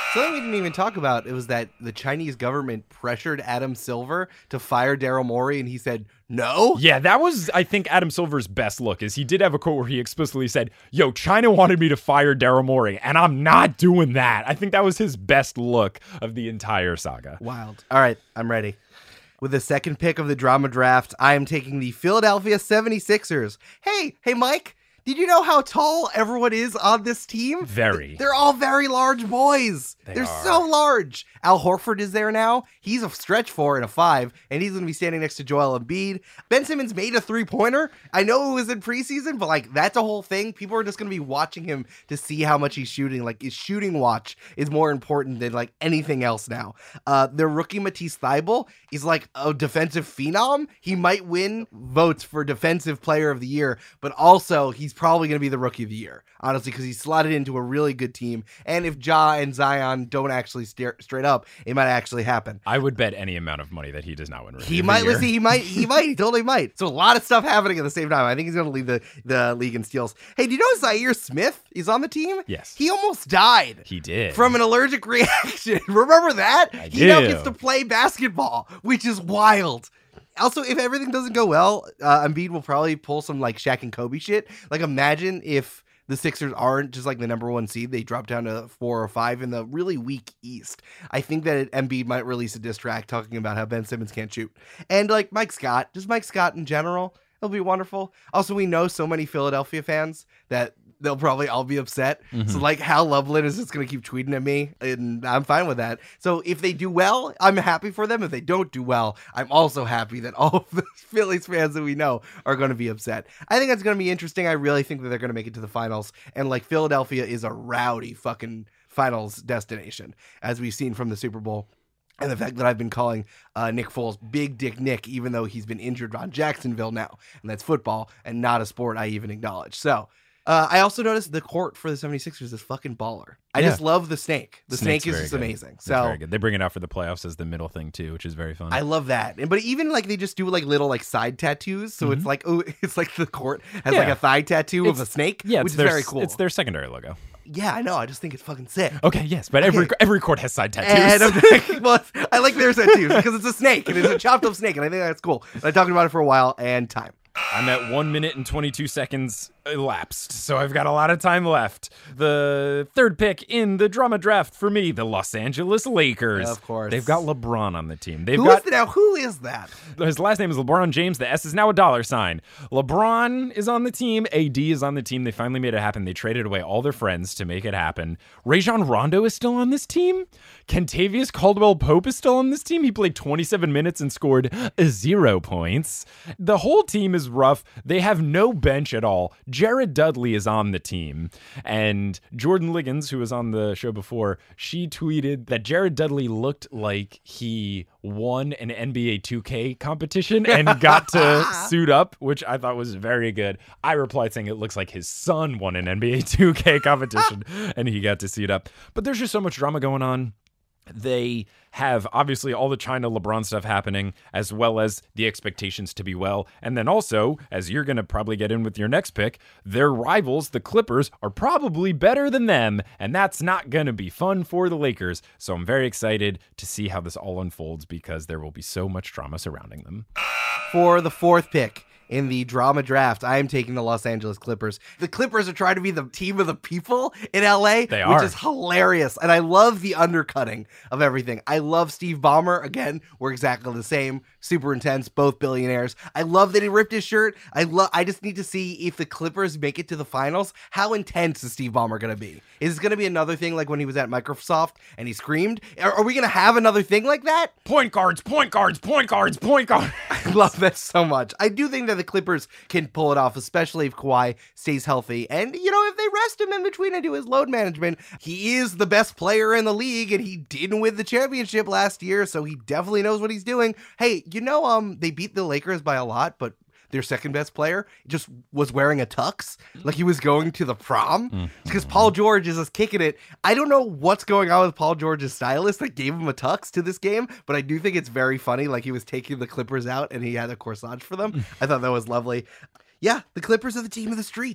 Something we didn't even talk about, it was that the Chinese government pressured Adam Silver to fire Daryl Morey, and he said no. Yeah, that was, I think, Adam Silver's best look, is he did have a quote where he explicitly said, yo, China wanted me to fire Daryl Morey, and I'm not doing that. I think that was his best look of the entire saga. Wild. All right, I'm ready. With the second pick of the drama draft, I am taking the Philadelphia seventy-sixers. Hey, hey, Mike. Did you know how tall everyone is on this team? Very. They're all very large boys. They They're are. so large. Al Horford is there now. He's a stretch four and a five, and he's going to be standing next to Joel Embiid. Ben Simmons made a three-pointer. I know it was in preseason, but like that's a whole thing. People are just going to be watching him to see how much he's shooting. Like his shooting watch is more important than like anything else now. Uh, their rookie Matisse Thybulle is like a defensive phenom. He might win votes for defensive player of the year, but also he's probably going to be the rookie of the year, honestly, because he's slotted into a really good team. And if Ja and Zion don't actually stare straight up, it might actually happen. I would bet any amount of money that he does not win rookie He of the might, year. listen, he might, he might, he totally might. So a lot of stuff happening at the same time. I think he's going to lead the, the league in steals. Hey, do you know Zaire Smith is on the team? Yes. He almost died. He did. From an allergic reaction. Remember that? I he now do. gets to play basketball, which is wild. Also, if everything doesn't go well, uh, Embiid will probably pull some like Shaq and Kobe shit. Like imagine if the Sixers aren't just like the number one seed, they drop down to four or five in the really weak East. I think that Embiid might release a diss track talking about how Ben Simmons can't shoot. And like Mike Scott, just Mike Scott in general, it'll be wonderful. Also, we know so many Philadelphia fans that they'll probably all be upset. Mm-hmm. So like Hal Loveland is just going to keep tweeting at me, and I'm fine with that. So if they do well, I'm happy for them. If they don't do well, I'm also happy that all of the Phillies fans that we know are going to be upset. I think that's going to be interesting. I really think that they're going to make it to the finals. And like Philadelphia is a rowdy fucking finals destination, as we've seen from the Super Bowl. And the fact that I've been calling uh, Nick Foles Big Dick Nick, even though he's been injured on Jacksonville now. And that's football and not a sport I even acknowledge. So uh, I also noticed the court for the seventy-sixers is fucking baller. I Yeah. just love the snake. The Snake's snake is very just good. amazing. It's So very good. They bring it out for the playoffs as the middle thing too, which is very fun. I love that. And but even like they just do like little like side tattoos. So it's like, oh, it's like the court has like Yeah. a thigh tattoo of It's- a snake, yeah, which it's is their, very cool. It's their secondary logo. Yeah, I know. I just think it's fucking sick. Okay, yes, but every Okay. every court has side tattoos. And I'm like, well, I like their tattoos because it's a snake and it's a chopped up snake, and I think that's cool. And I talked about it for a while, and time. I'm at one minute and twenty-two seconds elapsed, so I've got a lot of time left. The third pick in the drama draft for me, the Los Angeles Lakers. Of course. They've got LeBron on the team. They've Who got is the, now? Who is that? his last name is LeBron James. The S is now a dollar sign. LeBron is on the team. A D is on the team. They finally made it happen. They traded away all their friends to make it happen. Rajon Rondo is still on this team. Kentavious Caldwell-Pope is still on this team. He played twenty-seven minutes and scored zero points. The whole team is rough. They have no bench at all. Jared Dudley is on the team. And Jordan Liggins, who was on the show before, she tweeted that Jared Dudley looked like he won an N B A two K competition and got to suit up, which I thought was very good. I replied saying it looks like his son won an N B A two K competition and he got to suit up. But there's just so much drama going on. They have obviously all the China LeBron stuff happening, as well as the expectations to be well. And then also, as you're going to probably get in with your next pick, their rivals, the Clippers, are probably better than them. And that's not going to be fun for the Lakers. So I'm very excited to see how this all unfolds because there will be so much drama surrounding them. For the fourth pick in the drama draft, I am taking the Los Angeles Clippers. The Clippers are trying to be the team of the people in L A, They which are. is hilarious. And I love the undercutting of everything. I love Steve Ballmer. Again, we're exactly the same. Super intense, both billionaires. I love that he ripped his shirt. I love. I just need to see if the Clippers make it to the finals. How intense is Steve Ballmer going to be? Is it going to be another thing like when he was at Microsoft and he screamed? Are, are we going to have another thing like that? Point guards, point guards, point guards, point guards. I love that so much. I do think that the Clippers can pull it off, especially if Kawhi stays healthy. And, you know, if they rest him in between and do his load management, he is the best player in the league, and he didn't win the championship last year, so he definitely knows what he's doing. Hey, you know, um, they beat the Lakers by a lot, but their second best player just was wearing a tux, like he was going to the prom, because mm-hmm. Paul George is just kicking it. I don't know what's going on with Paul George's stylist that gave him a tux to this game, but I do think it's very funny. Like he was taking the Clippers out and he had a corsage for them. I thought that was lovely. Yeah, the Clippers are the team of the streets.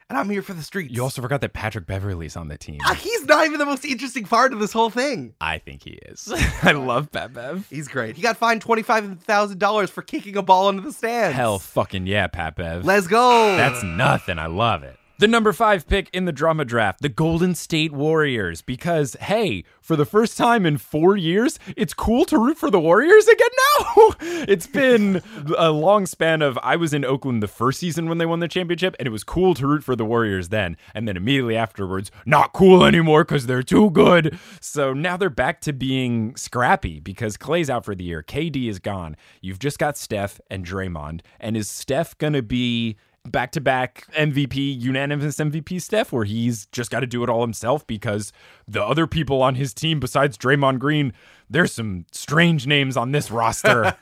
and I'm here for the streets. You also forgot that Patrick Beverley's on the team. Ah, he's not even the most interesting part of this whole thing. I think he is. I love Pat Bev. He's great. He got fined twenty-five thousand dollars for kicking a ball into the stands. Hell fucking yeah, Pat Bev. Let's go. That's nothing. I love it. The number five pick in the drama draft, the Golden State Warriors, because, hey, for the first time in four years, it's cool to root for the Warriors again now. It's been a long span of, I was in Oakland the first season when they won the championship, and it was cool to root for the Warriors then. And then immediately afterwards, not cool anymore because they're too good. So now they're back to being scrappy because Klay's out for the year. K D is gone. You've just got Steph and Draymond. And is Steph going to be back-to-back M V P, unanimous M V P Steph, where he's just got to do it all himself because the other people on his team besides Draymond Green, there's some strange names on this roster.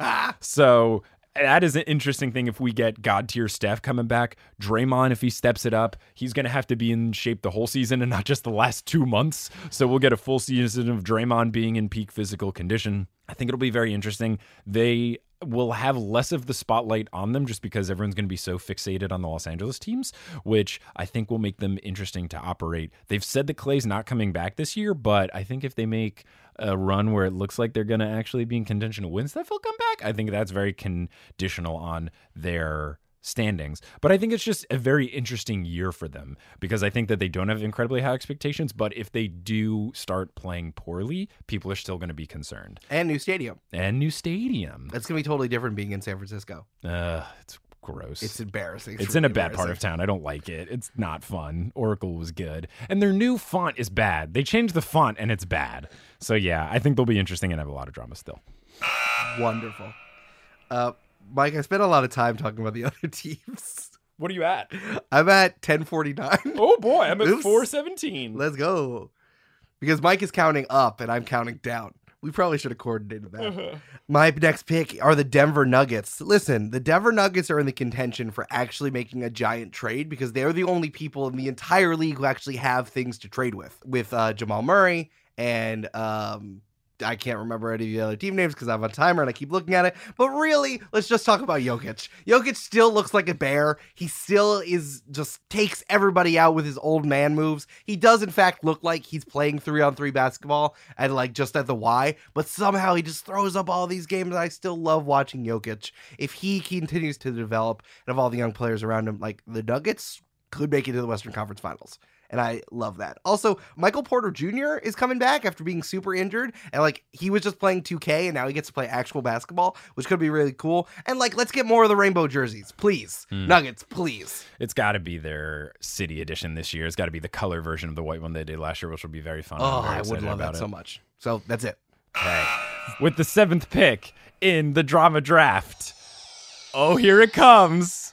So that is an interesting thing if we get God-tier Steph coming back. Draymond, if he steps it up, he's going to have to be in shape the whole season and not just the last two months. So we'll get a full season of Draymond being in peak physical condition. I think it'll be very interesting. They will have less of the spotlight on them just because everyone's going to be so fixated on the Los Angeles teams, which I think will make them interesting to operate. They've said that Klay's not coming back this year, but I think if they make a run where it looks like they're going to actually be in contention to win stuff, he'll come back. I think that's very conditional on their standings. But I think it's just a very interesting year for them because I think that they don't have incredibly high expectations, but if they do start playing poorly, people are still going to be concerned. And new stadium. And new stadium. That's going to be totally different being in San Francisco. Uh, it's gross. It's embarrassing. It's, it's in a bad part of town. I don't like it. It's not fun. Oracle was good. And their new font is bad. They changed the font and it's bad. So yeah, I think they'll be interesting and have a lot of drama still. Wonderful. Uh, Mike, I spent a lot of time talking about the other teams. What are you at? I'm at ten forty-nine. Oh boy, I'm at Oops. four seventeen. Let's go. Because Mike is counting up and I'm counting down. We probably should have coordinated that. Uh-huh. My next pick are the Denver Nuggets. Listen, the Denver Nuggets are in the contention for actually making a giant trade because they're the only people in the entire league who actually have things to trade with. With uh, Jamal Murray and um, I can't remember any of the other team names because I have a timer and I keep looking at it. But really, let's just talk about Jokic. Jokic still looks like a bear. He still is just takes everybody out with his old man moves. He does, in fact, look like he's playing three-on-three basketball and like just at the Y. But somehow he just throws up all these games. And I still love watching Jokic. If he continues to develop and have all the young players around him, like the Nuggets could make it to the Western Conference Finals. And I love that. Also, Michael Porter Junior is coming back after being super injured. And, like, he was just playing two K, and now he gets to play actual basketball, which could be really cool. And, like, let's get more of the rainbow jerseys. Please. Mm. Nuggets, please. It's got to be their city edition this year. It's got to be the color version of the white one they did last year, which will be very fun. Oh, I would love that it. so much. So, that's it. Okay. With the seventh pick in the drama draft. Oh, here it comes.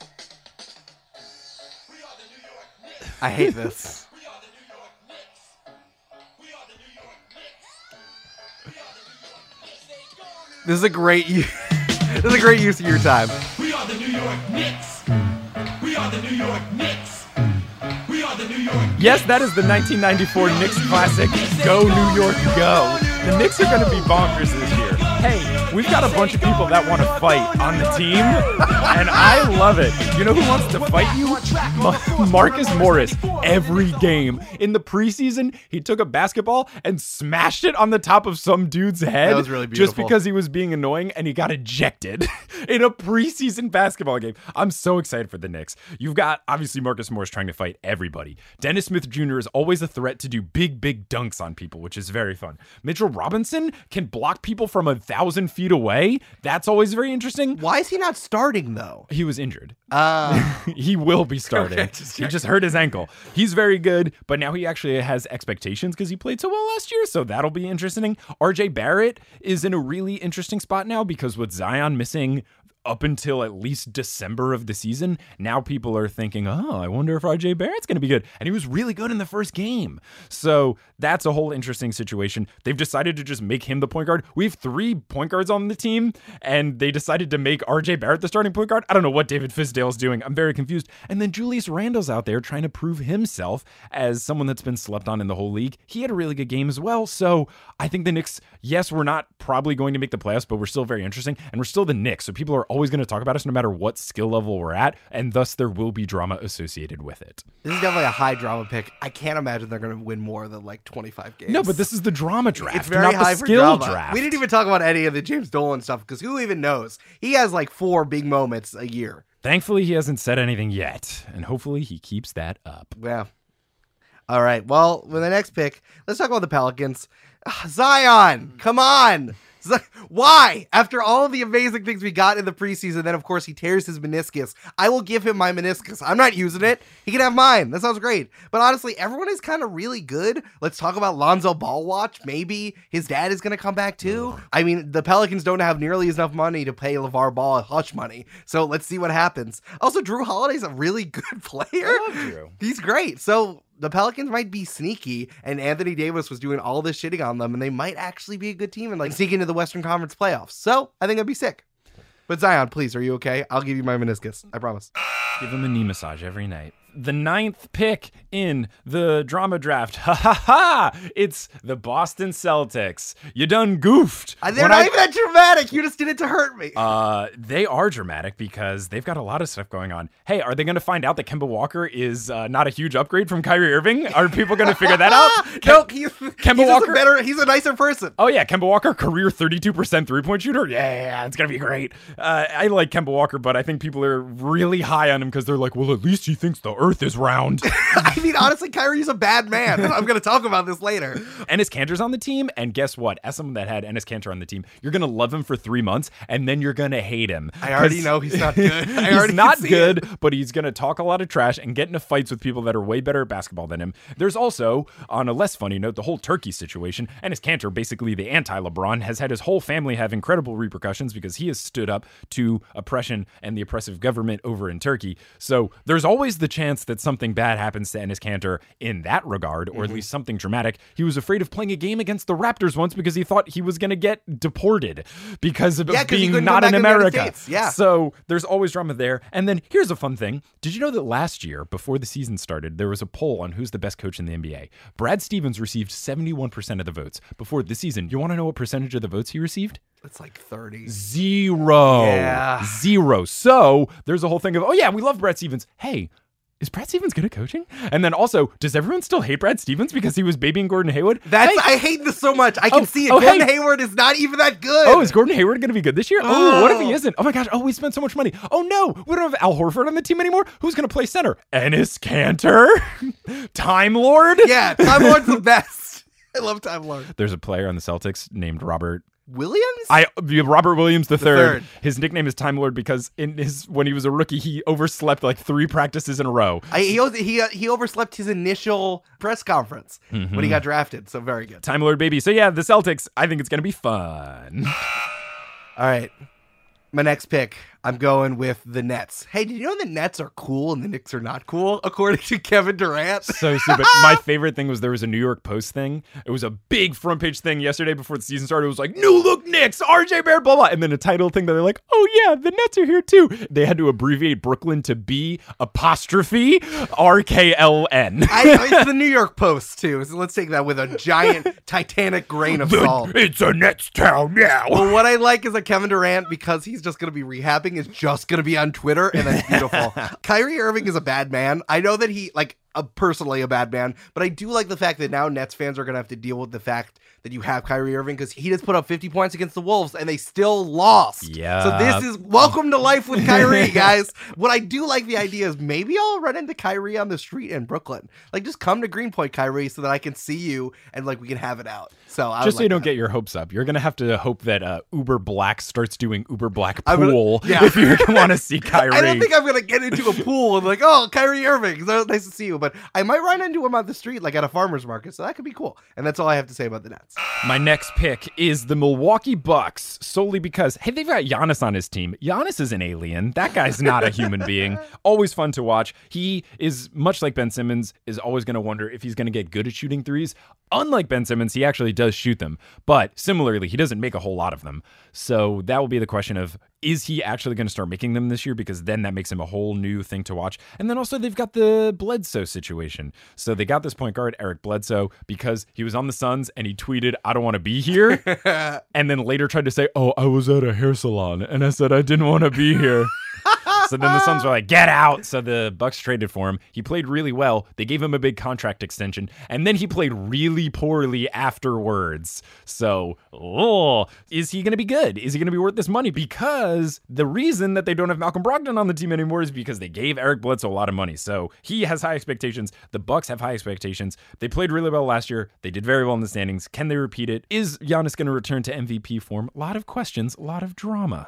I hate this. This is a great use. This is a great use of your time. We are the New York Knicks. We are the New York Knicks. We are the New York Knicks. Yes, that is the nineteen ninety-four Knicks classic. Go New York, go. The Knicks are going to be bonkers this year. Hey, we've got a bunch of people that want to fight on the team, and I love it. You know who wants to fight you? Ma- Marcus Morris. Every game. In the preseason, he took a basketball and smashed it on the top of some dude's head. That was really beautiful. Just because he was being annoying, and he got ejected in a preseason basketball game. I'm so excited for the Knicks. You've got, obviously, Marcus Morris trying to fight everybody. Dennis Smith Junior is always a threat to do big, big dunks on people, which is very fun. Mitchell Robinson can block people from a thousand feet away. That's always very interesting. Why is he not starting, though? He was injured. Uh, he will be starting. Okay, just he just hurt his ankle. He's very good, but now he actually has expectations because he played so well last year, so that'll be interesting. R J Barrett is in a really interesting spot now because with Zion missing up until at least December of the season, now people are thinking, oh, I wonder if R J Barrett's going to be good. And he was really good in the first game. So that's a whole interesting situation. They've decided to just make him the point guard. We have three point guards on the team, and they decided to make R J Barrett the starting point guard. I don't know what David Fizdale's doing. I'm very confused. And then Julius Randle's out there trying to prove himself as someone that's been slept on in the whole league. He had a really good game as well. So I think the Knicks, yes, we're not probably going to make the playoffs, but we're still very interesting. And we're still the Knicks. So people are always going to talk about us no matter what skill level we're at, and thus there will be drama associated with it. This is definitely a high drama pick. I can't imagine they're going to win more than like twenty-five games. No, but this is the drama draft, It's very not high the for skill drama. draft. We didn't even talk about any of the James Dolan stuff because who even knows? He has like four big moments a year. Thankfully, he hasn't said anything yet, and hopefully he keeps that up. Yeah. All right. Well, with the next pick, let's talk about the Pelicans. Ugh, Zion, come on. Z- Why? After all of the amazing things we got in the preseason, then of course he tears his meniscus. I will give him my meniscus. I'm not using it. He can have mine. That sounds great. But honestly, everyone is kind of really good. Let's talk about Lonzo Ball watch. Maybe his dad is going to come back too. I mean, the Pelicans don't have nearly enough money to pay LeVar Ball hush money. So let's see what happens. Also, Drew Holiday's a really good player. I love Drew. He's great. So the Pelicans might be sneaky, and Anthony Davis was doing all this shitting on them, and they might actually be a good team and like sneak into the Western Conference playoffs. So I think that'd be sick. But Zion, please, are you okay? I'll give you my meniscus. I promise. Give him a knee massage every night. The ninth pick in the drama draft. Ha ha ha! It's the Boston Celtics. You done goofed. Uh, They're When not I- even that dramatic. You just did it to hurt me. Uh, they are dramatic because they've got a lot of stuff going on. Hey, are they going to find out that Kemba Walker is uh, not a huge upgrade from Kyrie Irving? Are people going to figure that out? no, he's, Kemba he's just Walker- a better. He's a nicer person. Oh, yeah, Kemba Walker, career thirty-two percent three-point shooter. Yeah, it's going to be great. Uh, I like Kemba Walker, but I think people are really high on him because they're like, well, at least he thinks the earth is round. I mean, honestly, Kyrie's a bad man. I'm going to talk about this later. Ennis Cantor's on the team, and guess what? As someone that had Ennis Cantor on the team, you're going to love him for three months, and then you're going to hate him. I already 'Cause know he's not good. I he's already not can see good, it. but he's going to talk a lot of trash and get into fights with people that are way better at basketball than him. There's also, on a less funny note, the whole Turkey situation. Ennis Cantor, basically the anti-LeBron, has had his whole family have incredible repercussions because he has stood up to oppression and the oppressive government over in Turkey. So there's always the chance that something bad happens to Ennis Cantor in that regard, or at least something dramatic. He was afraid of playing a game against the Raptors once because he thought he was going to get deported because of Yeah, 'cause he being couldn't not come in back in the United America. States. Yeah. So there's always drama there. And then here's a fun thing. Did you know that last year, before the season started, there was a poll on who's the best coach in the N B A? Brad Stevens received seventy-one percent of the votes. Before the season, you want to know what percentage of the votes he received? It's like thirty. Zero. Yeah. Zero. So there's a whole thing of, oh yeah, we love Brad Stevens. Hey, is Brad Stevens good at coaching? And then also, does everyone still hate Brad Stevens because he was babying Gordon Hayward? That's Hey. I hate this so much. I can Oh, see it. oh, Gordon hey. Hayward is not even that good. Oh, is Gordon Hayward going to be good this year? Oh, what if he Oh. isn't? Oh my gosh. Oh, we spent so much money. Oh no, we don't have Al Horford on the team anymore. Who's going to play center? Ennis Cantor? Time Lord? Yeah, Time Lord's the best. I love Time Lord. There's a player on the Celtics named Robert. Williams? I Robert Williams the third. third. His nickname is Time Lord because in his when he was a rookie, he overslept like three practices in a row. I, he was- he uh, he overslept his initial press conference when he got drafted. So very good. Time Lord baby. So yeah, the Celtics, I think it's going to be fun. All right, my next pick. I'm going with the Nets. Hey, did you know the Nets are cool and the Knicks are not cool, according to Kevin Durant? So stupid. My favorite thing was there was a New York Post thing. It was a big front page thing yesterday before the season started. It was like, new look Knicks, R J Barrett, blah, blah. And then a title thing that they're like, oh yeah, the Nets are here too. They had to abbreviate Brooklyn to B apostrophe R K L N. I, it's the New York Post, too. So let's take that with a giant Titanic grain of salt. It's a Nets town now. Well, what I like is that Kevin Durant, because he's just going to be rehabbing, is just going to be on Twitter, and that's beautiful. Kyrie Irving is a bad man. I know that he, like, uh, personally a bad man, but I do like the fact that now Nets fans are going to have to deal with the fact that you have Kyrie Irving because he just put up fifty points against the Wolves, and they still lost. Yeah. So this is welcome to life with Kyrie, guys. What I do like the idea is maybe I'll run into Kyrie on the street in Brooklyn. Like, just come to Greenpoint, Kyrie, so that I can see you, and, like, we can have it out. So I would Just so like you don't that. get your hopes up, you're going to have to hope that uh, Uber Black starts doing Uber Black I'm gonna- pool yeah. if you're going to want to see Kyrie. I don't think I'm going to get into a pool and like, oh, Kyrie Irving, so nice to see you. But I might run into him on the street, like at a farmer's market. So that could be cool. And that's all I have to say about the Nets. My next pick is the Milwaukee Bucks, solely because, hey, they've got Giannis on his team. Giannis is an alien. That guy's not a human being. Always fun to watch. He is, much like Ben Simmons, is always going to wonder if he's going to get good at shooting threes. Unlike Ben Simmons, he actually does shoot them. But similarly, he doesn't make a whole lot of them. So that will be the question of, Is he actually going to start making them this year? Because then that makes him a whole new thing to watch. And then also they've got the Bledsoe situation. So they got this point guard, Eric Bledsoe, because he was on the Suns and he tweeted, I don't want to be here. And then later tried to say, oh, I was at a hair salon and I said I didn't want to be here. So then the Suns were like, get out. So the Bucks traded for him. He played really well. They gave him a big contract extension. And then he played really poorly afterwards. So, oh, is he going to be good? Is he going to be worth this money? Because the reason that they don't have Malcolm Brogdon on the team anymore is because they gave Eric Bledsoe a lot of money. So he has high expectations. The Bucks have high expectations. They played really well last year. They did very well in the standings. Can they repeat it? Is Giannis going to return to M V P form? A lot of questions, a lot of drama.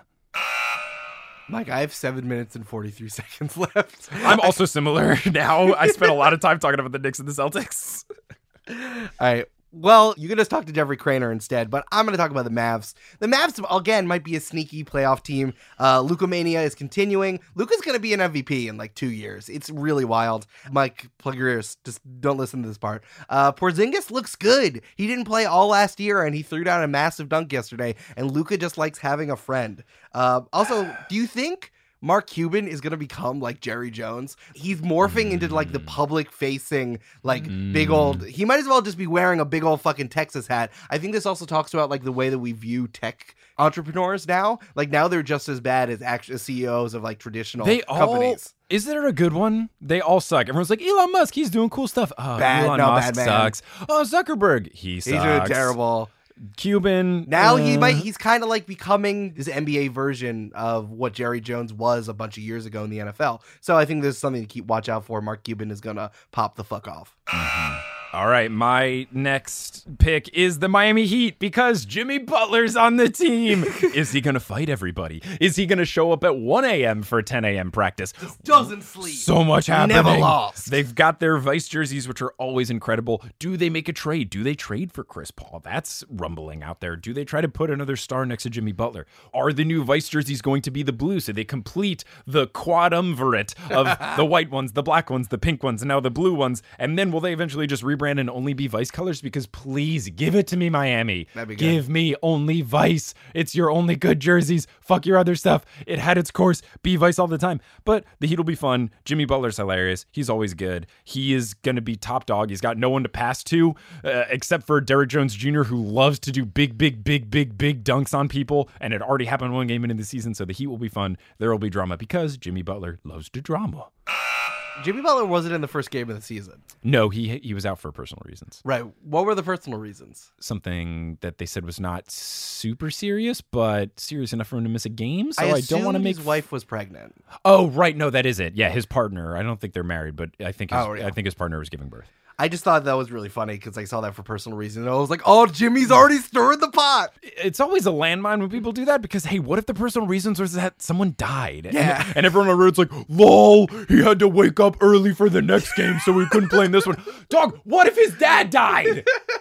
Mike, I have seven minutes and forty-three seconds left. I'm also similar now. I spent a lot of time talking about the Knicks and the Celtics. All right. Well, you can just talk to Jeffrey Craner instead, but I'm going to talk about the Mavs. The Mavs, again, might be a sneaky playoff team. Uh, Luka Mania is continuing. Luka's going to be an M V P in like two years. It's really wild. Mike, plug your ears. Just don't listen to this part. Uh, Porzingis looks good. He didn't play all last year, and he threw down a massive dunk yesterday, and Luka just likes having a friend. Uh, also, do you think Mark Cuban is going to become like Jerry Jones? He's morphing into like the public facing, like mm. big old, he might as well just be wearing a big old fucking Texas hat. I think this also talks about like the way that we view tech entrepreneurs now. Like now they're just as bad as actual C E Os of like traditional they companies. All, is there a good one? They all suck. Everyone's like, Elon Musk, he's doing cool stuff. Oh, bad, Elon no, Musk bad man. sucks. Oh, Zuckerberg, he sucks. He's doing terrible. Cuban. Now uh, he might he's kind of like becoming this N B A version of what Jerry Jones was a bunch of years ago in the N F L. So I think there's something to keep watch out for. Mark Cuban is gonna pop the fuck off. Mm-hmm. All right, my next pick is the Miami Heat because Jimmy Butler's on the team. Is he going to fight everybody? Is he going to show up at one a.m. for ten a.m. practice? Just doesn't sleep. So much happening. Never lost. They've got their Vice jerseys, which are always incredible. Do they make a trade? Do they trade for Chris Paul? That's rumbling out there. Do they try to put another star next to Jimmy Butler? Are the new Vice jerseys going to be the blue so they complete the quadumvirate of the white ones, the black ones, the pink ones, and now the blue ones? And then will they eventually just rebrand and only be Vice colors? Because please give it to me, Miami. That'd be good. Give me only Vice. It's your only good jerseys. Fuck your other stuff. It had its course. Be Vice all the time. But the Heat will be fun. Jimmy Butler's hilarious. He's always good. He is going to be top dog. He's got no one to pass to uh, except for Derrick Jones Junior, who loves to do big, big, big, big, big dunks on people. And it already happened one game into the season. So the Heat will be fun. There will be drama because Jimmy Butler loves to drama. Jimmy Butler wasn't in the first game of the season. No, he he was out for personal reasons. Right. What were the personal reasons? Something that they said was not super serious, but serious enough for him to miss a game. So I, I, don't want to make his wife was pregnant. Oh, right. No, that is it. Yeah, his partner. I don't think they're married, but I think his, Oh, yeah. I think his partner was giving birth. I just thought that was really funny because I saw that for personal reasons. And I was like, oh, Jimmy's already stirred the pot. It's always a landmine when people do that because, hey, what if the personal reasons was that someone died? Yeah. And, and everyone on Reddit's like, lol, he had to wake up early for the next game so he couldn't play in this one. Dog, what if his dad died?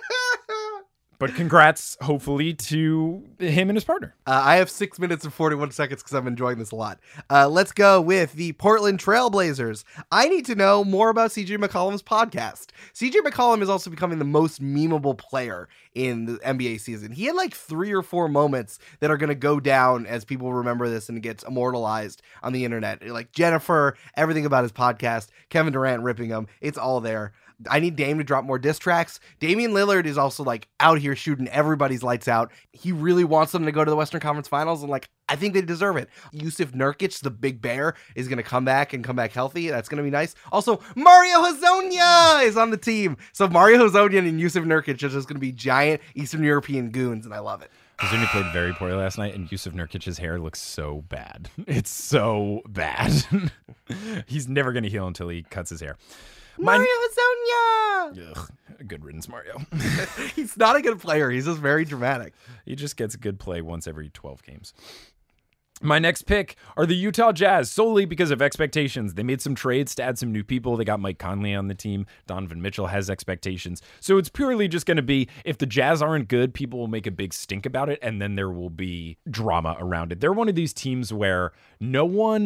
But congrats, hopefully, to him and his partner. Uh, I have six minutes and forty-one seconds because I'm enjoying this a lot. Uh, let's go with the Portland Trailblazers. I need to know more about C J McCollum's podcast. C J McCollum is also becoming the most memeable player in the N B A season. He had like three or four moments that are going to go down as people remember this and it gets immortalized on the internet. Like Jennifer, everything about his podcast, Kevin Durant ripping him. It's all there. I need Dame to drop more diss tracks. Damian Lillard is also like out here shooting everybody's lights out. He really wants them to go to the Western Conference Finals, and like I think they deserve it. Yusuf Nurkic, the big bear, is going to come back and come back healthy. That's going to be nice. Also, Mario Hezonja is on the team. So Mario Hezonja and Yusuf Nurkic are just going to be giant Eastern European goons, and I love it. Hezonja played very poorly last night, and Yusuf Nurkic's hair looks so bad. It's so bad. He's never going to heal until he cuts his hair. Mario Hezonja! Ugh, good riddance, Mario. He's not a good player. He's just very dramatic. He just gets good play once every twelve games. My next pick are the Utah Jazz, solely because of expectations. They made some trades to add some new people. They got Mike Conley on the team. Donovan Mitchell has expectations. So it's purely just going to be, if the Jazz aren't good, people will make a big stink about it, and then there will be drama around it. They're one of these teams where no one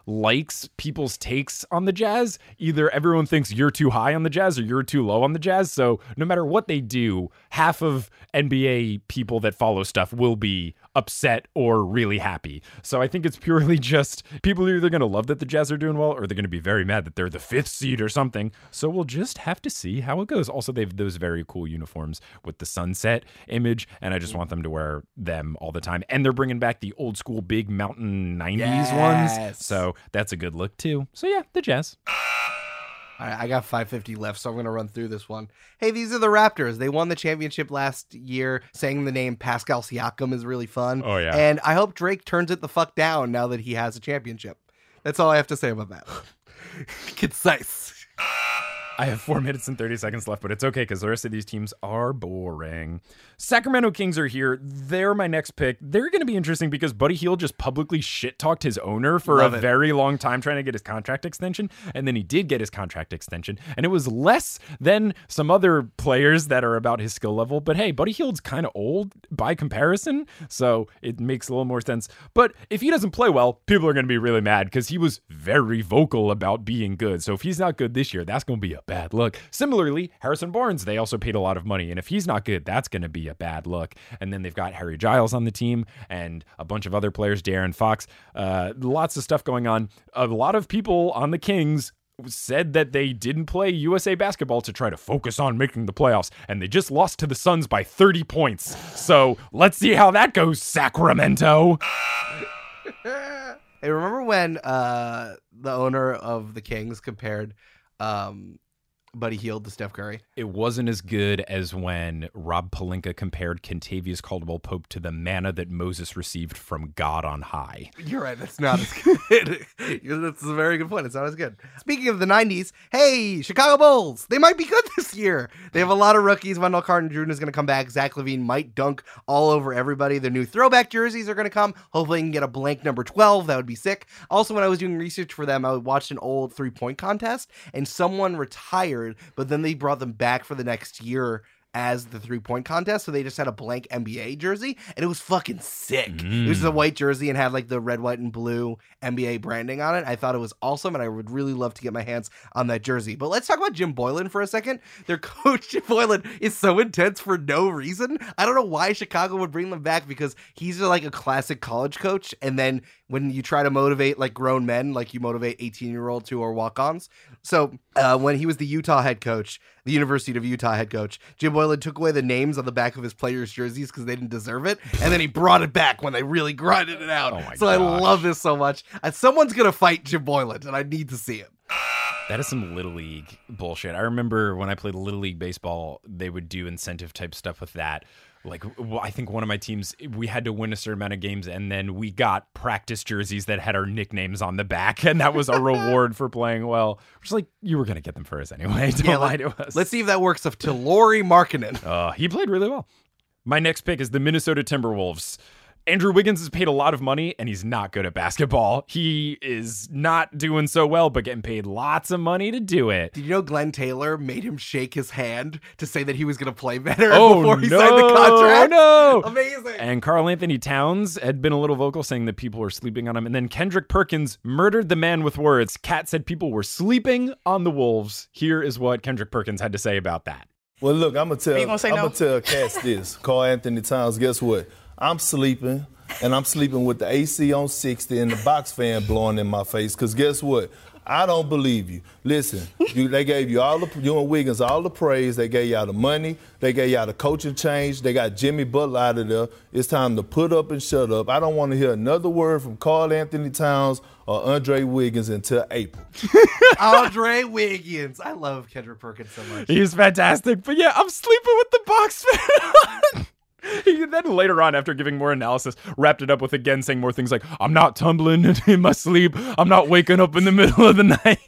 likes people's takes on the Jazz. Either everyone thinks you're too high on the Jazz or you're too low on the Jazz. So no matter what they do, half of N B A people that follow stuff will be upset or really happy. So I think it's purely just people are either going to love that the Jazz are doing well or they're going to be very mad that they're the fifth seed or something. So we'll just have to see how it goes. Also, they have those very cool uniforms with the sunset image, and I just want them to wear them all the time. And they're bringing back the old school big mountain nineties Yes. ones. So that's a good look too. So yeah, the Jazz. All right, I got five fifty left, so I'm going to run through this one. Hey, these are the Raptors. They won the championship last year. Saying the name Pascal Siakam is really fun. Oh, yeah. And I hope Drake turns it the fuck down now that he has a championship. That's all I have to say about that. Concise. I have four minutes and thirty seconds left, but it's okay because the rest of these teams are boring. Sacramento Kings are here. They're my next pick. They're going to be interesting because Buddy Hield just publicly shit-talked his owner for Love a it. very long time trying to get his contract extension, and then he did get his contract extension, and it was less than some other players that are about his skill level. But hey, Buddy Hield's kind of old by comparison, so it makes a little more sense. But if he doesn't play well, people are going to be really mad because he was very vocal about being good. So if he's not good this year, that's going to be a bad look. Similarly, Harrison Barnes, they also paid a lot of money, and if he's not good, that's going to be a bad look. And then they've got Harry Giles on the team and a bunch of other players, De'Aaron Fox, uh, lots of stuff going on. A lot of people on the Kings said that they didn't play U S A basketball to try to focus on making the playoffs, and they just lost to the Suns by thirty points. So let's see how that goes, Sacramento. Hey, remember when uh, the owner of the Kings compared um, Buddy Hield to Steph Curry? It wasn't as good as when Rob Pelinka compared Kentavious Caldwell-Pope to the manna that Moses received from God on high. You're right. That's not as good. That's a very good point. It's not as good. Speaking of the nineties, hey, Chicago Bulls. They might be good this year. They have a lot of rookies. Wendell Carter-Junior is going to come back. Zach LaVine might dunk all over everybody. The new throwback jerseys are going to come. Hopefully, you can get a blank number twelve. That would be sick. Also, when I was doing research for them, I watched an old three-point contest, and someone retired, but then they brought them back for the next year as the three-point contest, so they just had a blank N B A jersey, and it was fucking sick. Mm. It was a white jersey and had like the red, white, and blue N B A branding on it. I thought it was awesome, and I would really love to get my hands on that jersey. But let's talk about Jim Boylan for a second. Their coach, Jim Boylan, is so intense for no reason. I don't know why Chicago would bring them back, because he's like a classic college coach, and then when you try to motivate like grown men, like you motivate eighteen-year-olds who are walk-ons. So uh, when he was the Utah head coach, the University of Utah head coach, Jim Boylan took away the names on the back of his players' jerseys because they didn't deserve it, and then he brought it back when they really grinded it out. Oh my so gosh. I love this so much. Uh, someone's going to fight Jim Boylan, and I need to see him. That is some Little League bullshit. I remember when I played Little League baseball, they would do incentive type stuff with that. Like, I think one of my teams, we had to win a certain amount of games, and then we got practice jerseys that had our nicknames on the back, and that was a reward for playing well. Which, like, you were going to get them first anyway. Don't Yeah, lie let, to us. Let's see if that works to Lauri Markkanen. Uh, he played really well. My next pick is the Minnesota Timberwolves. Andrew Wiggins has paid a lot of money, and he's not good at basketball. He is not doing so well, but getting paid lots of money to do it. Did you know Glenn Taylor made him shake his hand to say that he was going to play better Oh, before he no, signed the contract? no. Amazing. And Karl Anthony Towns had been a little vocal saying that people were sleeping on him. And then Kendrick Perkins murdered the man with words. Cat said people were sleeping on the Wolves. Here is what Kendrick Perkins had to say about that. Well, look, I'm going to tell, gonna say I'm no? gonna tell Cats this. Karl Anthony Towns, guess what? I'm sleeping. And I'm sleeping with the A C on sixty and the box fan blowing in my face. Because guess what? I don't believe you. Listen, you, they gave you all the, you and Wiggins all the praise. They gave y'all the money. They gave y'all the coaching change. They got Jimmy Butler out of there. It's time to put up and shut up. I don't want to hear another word from Karl Anthony Towns or Andre Wiggins until April. Andre Wiggins. I love Kendrick Perkins so much. He's fantastic. But yeah, I'm sleeping with the box fan. He then later on, after giving more analysis, wrapped it up with again saying more things like, I'm not tumbling in my sleep. I'm not waking up in the middle of the night.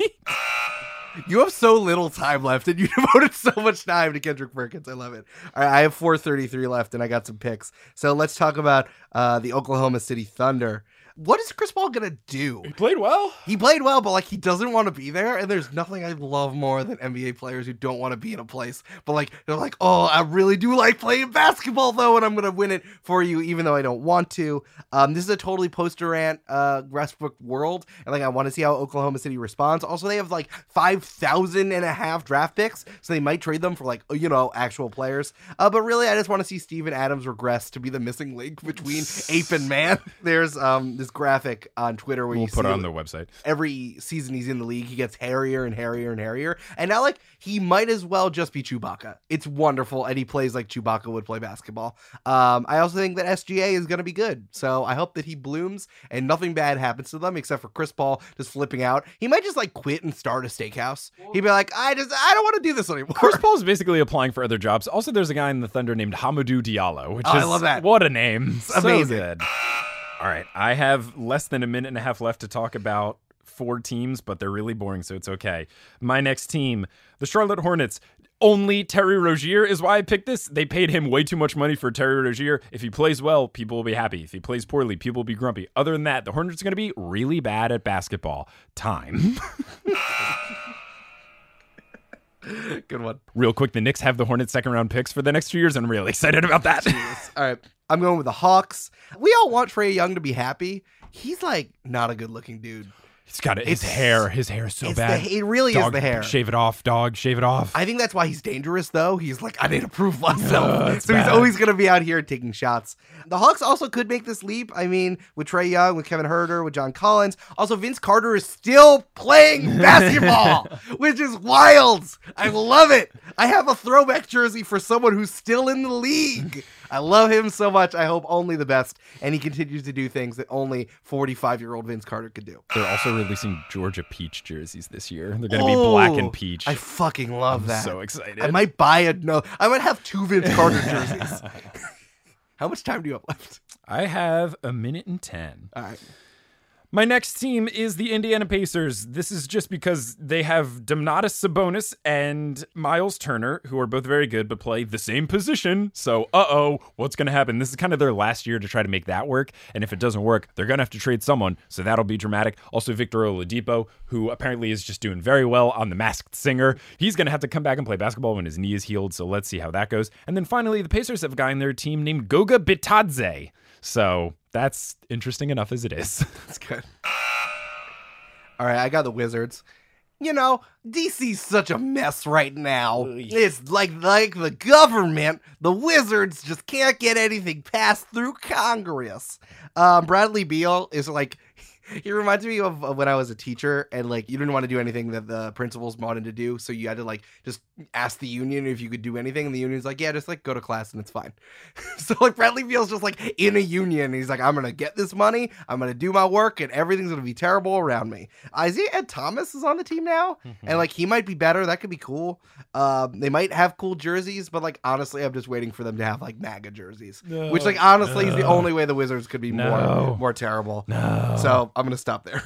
You have so little time left, and you devoted so much time to Kendrick Perkins. I love it. All right, I have four thirty-three left, and I got some picks. So let's talk about uh, the Oklahoma City Thunder. what is Chris Paul gonna do? He played well. He played well, but like he doesn't want to be there. And there's nothing I love more than N B A players who don't want to be in a place, but like they're like, oh, I really do like playing basketball though, and I'm gonna win it for you, even though I don't want to. Um, this is a totally post Durant, uh, Westbrook world, and like I want to see how Oklahoma City responds. Also, they have like five thousand and a half draft picks, so they might trade them for like you know actual players. Uh, but really, I just want to see Steven Adams regress to be the missing link between ape and man. There's um this graphic on Twitter where We'll you put see it on the website. Every season he's in the league, he gets hairier and hairier and hairier. And now, like, he might as well just be Chewbacca. It's wonderful, and he plays like Chewbacca would play basketball. Um, I also think that S G A is going to be good. So I hope that he blooms and nothing bad happens to them except for Chris Paul just flipping out. He might just, like, quit and start a steakhouse. He'd be like, I just, I don't want to do this anymore. Chris Paul is basically applying for other jobs. Also, there's a guy in the Thunder named Hamidou Diallo, which Oh, is, I love that. What a name. It's So amazing. good. All right, I have less than a minute and a half left to talk about four teams, but they're really boring, so it's okay. My next team, the Charlotte Hornets. Only Terry Rozier is why I picked this. They paid him way too much money for Terry Rozier. If he plays well, people will be happy. If he plays poorly, people will be grumpy. Other than that, the Hornets are going to be really bad at basketball. Time. Good one. Real quick, the Knicks have the Hornets second round picks for the next two years. I'm really excited about that. All right. I'm going with the Hawks. We all want Trae Young to be happy. He's like not a good looking dude. He's got it. His It's- hair. His hair is so it's bad. the- it really is Dog, the hair. Shave it off, dog. Shave it off. I think that's why he's dangerous, though. He's like, I need to prove myself. Uh, it's so he's bad. always going to be out here taking shots. The Hawks also could make this leap. I mean, with Trae Young, with Kevin Huerter, with John Collins. Also, Vince Carter is still playing basketball, which is wild. I love it. I have a throwback jersey for someone who's still in the league. I love him so much. I hope only the best. And he continues to do things that only forty-five-year-old Vince Carter could do. They're also releasing Georgia Peach jerseys this year. They're going to be black and Oh, peach. I fucking love I'm that. so excited. I might buy a no. I might have two Vince Carter jerseys. How much time do you have left? I have a minute and ten. All right. My next team is the Indiana Pacers. This is just because they have Domantas Sabonis and Miles Turner, who are both very good, but play the same position. So, uh-oh, what's going to happen? This is kind of their last year to try to make that work. And if it doesn't work, they're going to have to trade someone. So that'll be dramatic. Also, Victor Oladipo, who apparently is just doing very well on The Masked Singer. He's going to have to come back and play basketball when his knee is healed. So let's see how that goes. And then finally, the Pacers have a guy in their team named Goga Bitadze. So that's interesting enough as it is. That's good. All right, I got the Wizards. You know, D C's such a mess right now. It's like like the government, the Wizards just can't get anything passed through Congress. Um, Bradley Beal is like, he reminds me of, of when I was a teacher and like you didn't want to do anything that the principals wanted to do, so you had to like just ask the union if you could do anything, and the union's like, yeah, just like go to class and it's fine. So like Bradley Beal's just like in a union, and he's like, I'm gonna get this money, I'm gonna do my work, and everything's gonna be terrible around me. Isaiah Thomas is on the team now, and like he might be better. That could be cool. Um, they might have cool jerseys, but like honestly, I'm just waiting for them to have like MAGA jerseys, No, which like honestly no. is the only way the Wizards could be No. more more terrible. No. So I'm gonna stop there.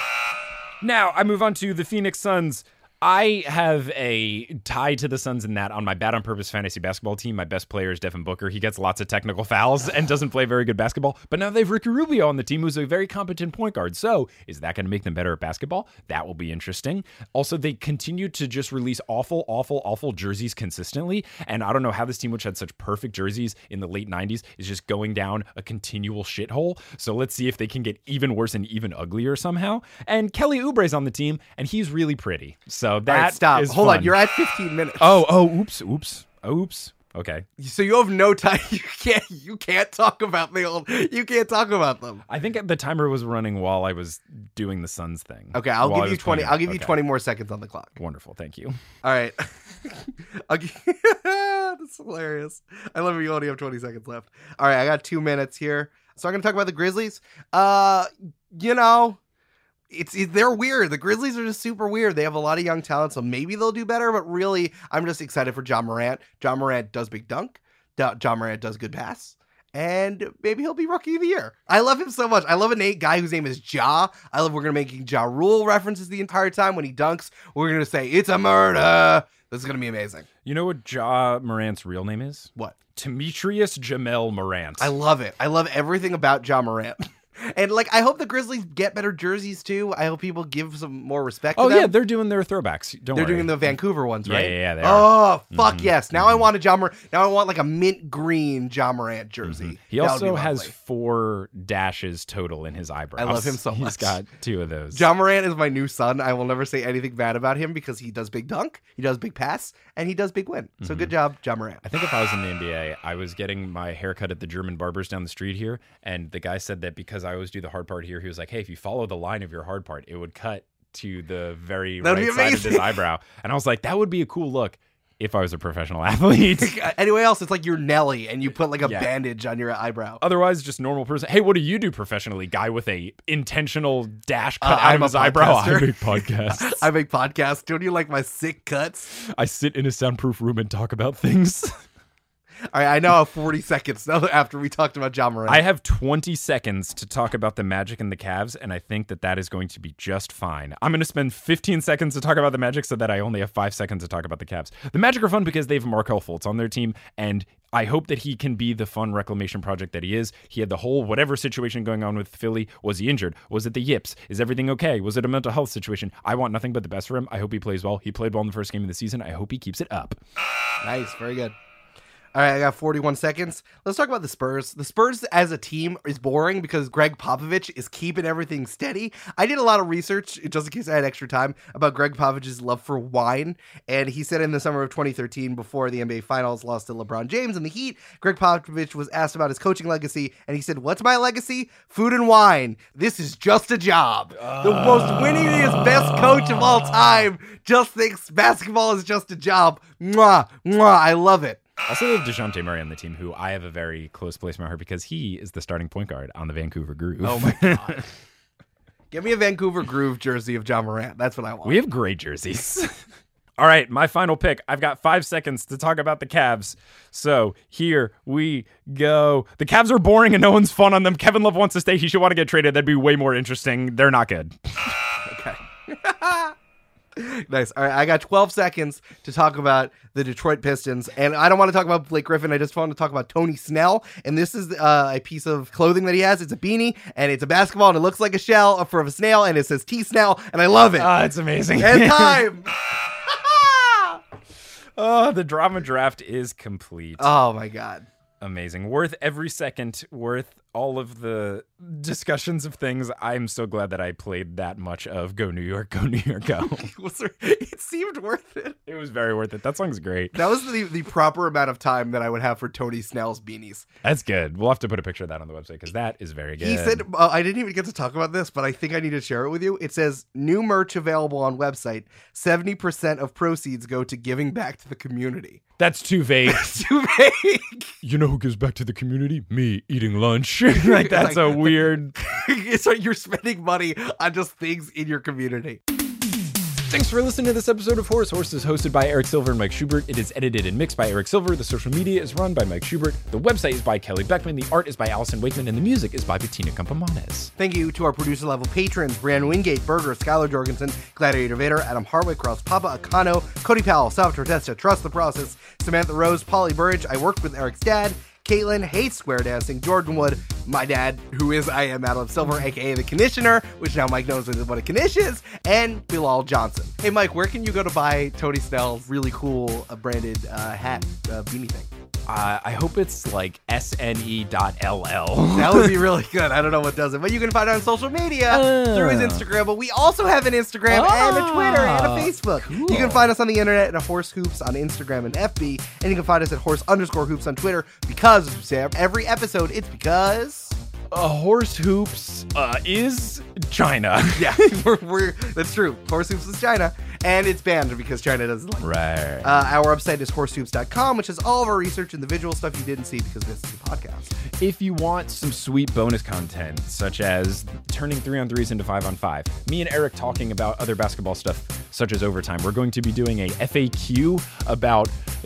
Now I move on to the Phoenix Suns. I have a tie to the Suns in that on my Bad on Purpose fantasy basketball team, my best player is Devin Booker. He gets lots of technical fouls and doesn't play very good basketball. But now they have Ricky Rubio on the team, who's a very competent point guard. So is that going to make them better at basketball? That will be interesting. Also, they continue to just release awful, awful, awful jerseys consistently. And I don't know how this team, which had such perfect jerseys in the late nineties, is just going down a continual shithole. So let's see if they can get even worse and even uglier somehow. And Kelly Oubre's on the team, and he's really pretty. So that All right, stop. is Hold fun. on, you're at fifteen minutes. Oh, oh, oops, oops, oops. Okay. So you have no time. You can't. You can't talk about the old. You can't talk about them. I think the timer was running while I was doing the Suns thing. Okay, I'll While I give you was twenty. pointing- I'll give you okay. twenty more seconds on the clock. Wonderful, thank you. All right. I'll give, that's hilarious. I love it. You only have twenty seconds left. All right, I got two minutes here, so I'm gonna talk about the Grizzlies. Uh, you know. It's it, they're weird. The Grizzlies are just super weird. They have a lot of young talent, so maybe they'll do better. But really, I'm just excited for John Morant. John Morant does big dunk. John Morant does good pass. And maybe he'll be rookie of the year. I love him so much. I love a Nate guy whose name is Ja. I love we're going to make Ja Rule references the entire time. When he dunks, we're going to say, it's a murder. This is going to be amazing. You know what Ja Morant's real name is? What? Demetrius Jamel Morant. I love it. I love everything about Ja Morant. And, like, I hope the Grizzlies get better jerseys, too. I hope people give some more respect Oh, to them. yeah, they're doing their throwbacks. Don't They're worry. doing the Vancouver ones, Yeah, right? yeah, yeah, they oh, are. fuck Mhm, yes. Now I want a John Morant. Now I want, like, a mint green John Morant jersey. He That would also be has lovely. four dashes total in his eyebrows. I love him so He's much. got two of those. John Morant is my new son. I will never say anything bad about him because he does big dunk, he does big pass, and he does big win. So Mhm. good job, John Morant. I think if I was in the N B A, I was getting my haircut at the German barbers down the street here, and the guy said that because I always do the hard part here, he was like, hey, if you follow the line of your hard part, it would cut to the very That'd right be side of his amazing. eyebrow. And I was like, that would be a cool look if I was a professional athlete. Anyway else, it's like you're Nelly and you put like a Yeah. bandage on your eyebrow. Otherwise, just normal person. Hey, what do you do professionally? Guy with a intentional dash cut Uh, out I'm of his a eyebrow. podcaster. I make podcasts. I make podcasts. Don't you like my sick cuts? I sit in a soundproof room and talk about things. All right, I now have forty seconds now after we talked about John Morant. I have twenty seconds to talk about the Magic and the Cavs, and I think that that is going to be just fine. I'm going to spend fifteen seconds to talk about the Magic so that I only have five seconds to talk about the Cavs. The Magic are fun because they have Markelle Fultz on their team, and I hope that he can be the fun reclamation project that he is. He had the whole whatever situation going on with Philly. Was he injured? Was it the yips? Is everything okay? Was it a mental health situation? I want nothing but the best for him. I hope he plays well. He played well in the first game of the season. I hope he keeps it up. Nice, very good. All right, I got forty-one seconds. Let's talk about the Spurs. The Spurs as a team is boring because Greg Popovich is keeping everything steady. I did a lot of research, just in case I had extra time, about Greg Popovich's love for wine. And he said in the summer of twenty thirteen, before the N B A Finals lost to LeBron James and the Heat, Greg Popovich was asked about his coaching legacy. And he said, what's my legacy? Food and wine. This is just a job. Uh... The most winningest, best coach of all time just thinks basketball is just a job. Mwah, mwah, I love it. Also, we have DeJounte Murray on the team, who I have a very close place in my heart because he is the starting point guard on the Vancouver Groove. Oh, my God. Give me a Vancouver Groove jersey of John Morant. That's what I want. We have great jerseys. All right, my final pick. I've got five seconds to talk about the Cavs. So here we go. The Cavs are boring and no one's fun on them. Kevin Love wants to stay. He should want to get traded. That'd be way more interesting. They're not good. Okay. Nice. All right, I got twelve seconds to talk about the Detroit Pistons, and I don't want to talk about Blake Griffin. I just want to talk about Tony Snell, and this is uh, a piece of clothing that he has. It's a beanie, and it's a basketball, and it looks like a shell for a snail, and it says T Snell, and I love it. Ah, it's amazing. And time. Oh, the drama draft is complete. Oh my God. Amazing. Worth every second, worth all of the discussions of things. I'm so glad that I played that much of Go New York, Go New York, Go. Was there, it seemed worth it. It was very worth it. That song's great. That was the, the proper amount of time that I would have for Tony Snell's beanies. That's good. We'll have to put a picture of that on the website because that is very good. He said, uh, I didn't even get to talk about this, but I think I need to share it with you. It says, new merch available on website. seventy percent of proceeds go to giving back to the community. That's too vague. That's too vague. You know who gives back to the community? Me eating lunch. Like, that's like, a weird... It's like you're spending money on just things in your community. Thanks for listening to this episode of Horse. Horse is hosted by Eric Silver and Mike Schubert. It is edited and mixed by Eric Silver. The social media is run by Mike Schubert. The website is by Kelly Beckman. The art is by Allison Wakeman. And the music is by Bettina Campomanes. Thank you to our producer-level patrons, Brian Wingate, Berger, Skylar Jorgensen, Gladiator Vader, Adam Harwick, Ross Papa, Akano, Cody Powell, Salvatore Testa, Trust the Process, Samantha Rose, Polly Burridge. I worked with Eric's dad. Caitlin hates square dancing. Jordan Wood, my dad, who is I am Adam Silver, aka the Conditioner, which now Mike knows what a Knish is, and Bilal Johnson. Hey Mike, where can you go to buy Tony Snell's really cool uh, branded uh, hat uh, beanie thing? Uh, I hope it's like S N E dot L L. That would be really good. I don't know what does it, but you can find it on social media uh, through his Instagram. But we also have an Instagram ah, and a Twitter and a Facebook. Cool. You can find us on the internet at Horse Hoops on Instagram and F B, and you can find us at Horse underscore Hoops on Twitter. Because as we say every episode, it's because uh, Horse Hoops uh, is China. Yeah, we're, we're that's true. Horse Hoops is China. And it's banned because China doesn't like it. Right. Uh, our website is horse hoops dot com, which has all of our research and the visual stuff you didn't see because this is a podcast. If you want some sweet bonus content, such as turning three on threes into five on five, me and Eric talking about other basketball stuff, such as overtime, we're going to be doing a F A Q about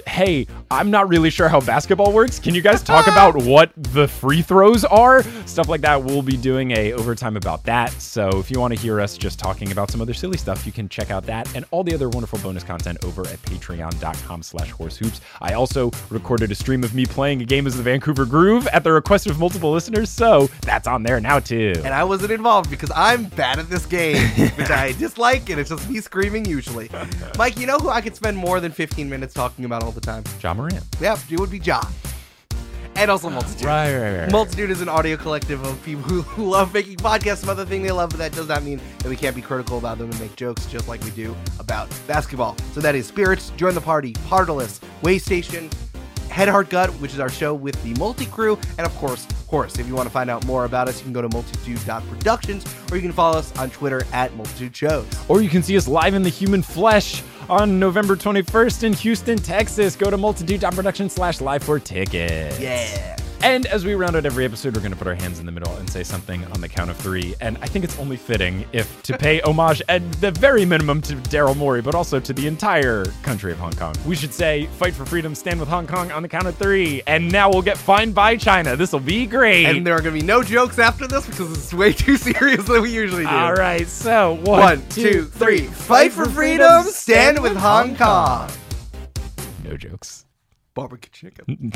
hey, I'm not really sure how basketball works. Can you guys talk about what the free throws are? Stuff like that. We'll be doing a overtime about that. So if you want to hear us just talking about some other silly stuff, you can check out that and all the other wonderful bonus content over at patreon.com slash horsehoops. I also recorded a stream of me playing a game as the Vancouver Groove at the request of multiple listeners, so that's on there now too. And I wasn't involved because I'm bad at this game, which I dislike, and it's just me screaming usually. Mike, you know who I could spend more than fifteen minutes talking about all the time? Ja Morant. Yep, it would be Ja. And also Multitude. Right, right, right. Multitude is an audio collective of people who, who love making podcasts. Some other thing they love, but that does not mean that we can't be critical about them and make jokes just like we do about basketball. So that is Spirits, Join the Party, Partalus, Waystation, Head Heart Gut, which is our show with the multi-crew, and of course, Horse. If you want to find out more about us, you can go to multitude dot productions, or you can follow us on Twitter at multitude shows. Or you can see us live in the human flesh on November twenty-first in Houston, Texas. Go to multitude dot productions slash live for tickets. Yeah. And as we round out every episode, we're going to put our hands in the middle and say something on the count of three. And I think it's only fitting if to pay homage at the very minimum to Daryl Morey, but also to the entire country of Hong Kong. We should say, fight for freedom, stand with Hong Kong on the count of three. And now we'll get fined by China. This will be great. And there are going to be no jokes after this because it's way too serious than we usually do. All right, so one, one two, three. Fight for freedom, stand with Hong Kong. No jokes. Barbecue chicken.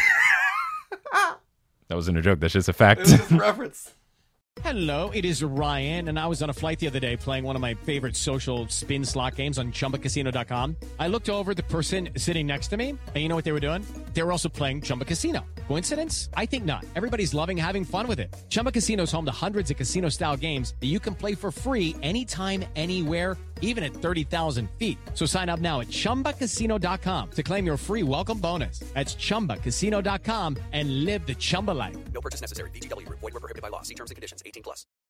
That wasn't a joke. That's just a fact. It's a reference. Hello, it is Ryan, and I was on a flight the other day playing one of my favorite social spin slot games on chumba casino dot com. I looked over at the person sitting next to me, and you know what they were doing? They were also playing Chumba Casino. Coincidence? I think not. Everybody's loving having fun with it. Chumba Casino is home to hundreds of casino-style games that you can play for free anytime, anywhere, even at thirty thousand feet. So sign up now at chumba casino dot com to claim your free welcome bonus. That's chumba casino dot com and live the Chumba life. No purchase necessary. V G W. Void where prohibited by law. See terms and conditions. eighteen plus.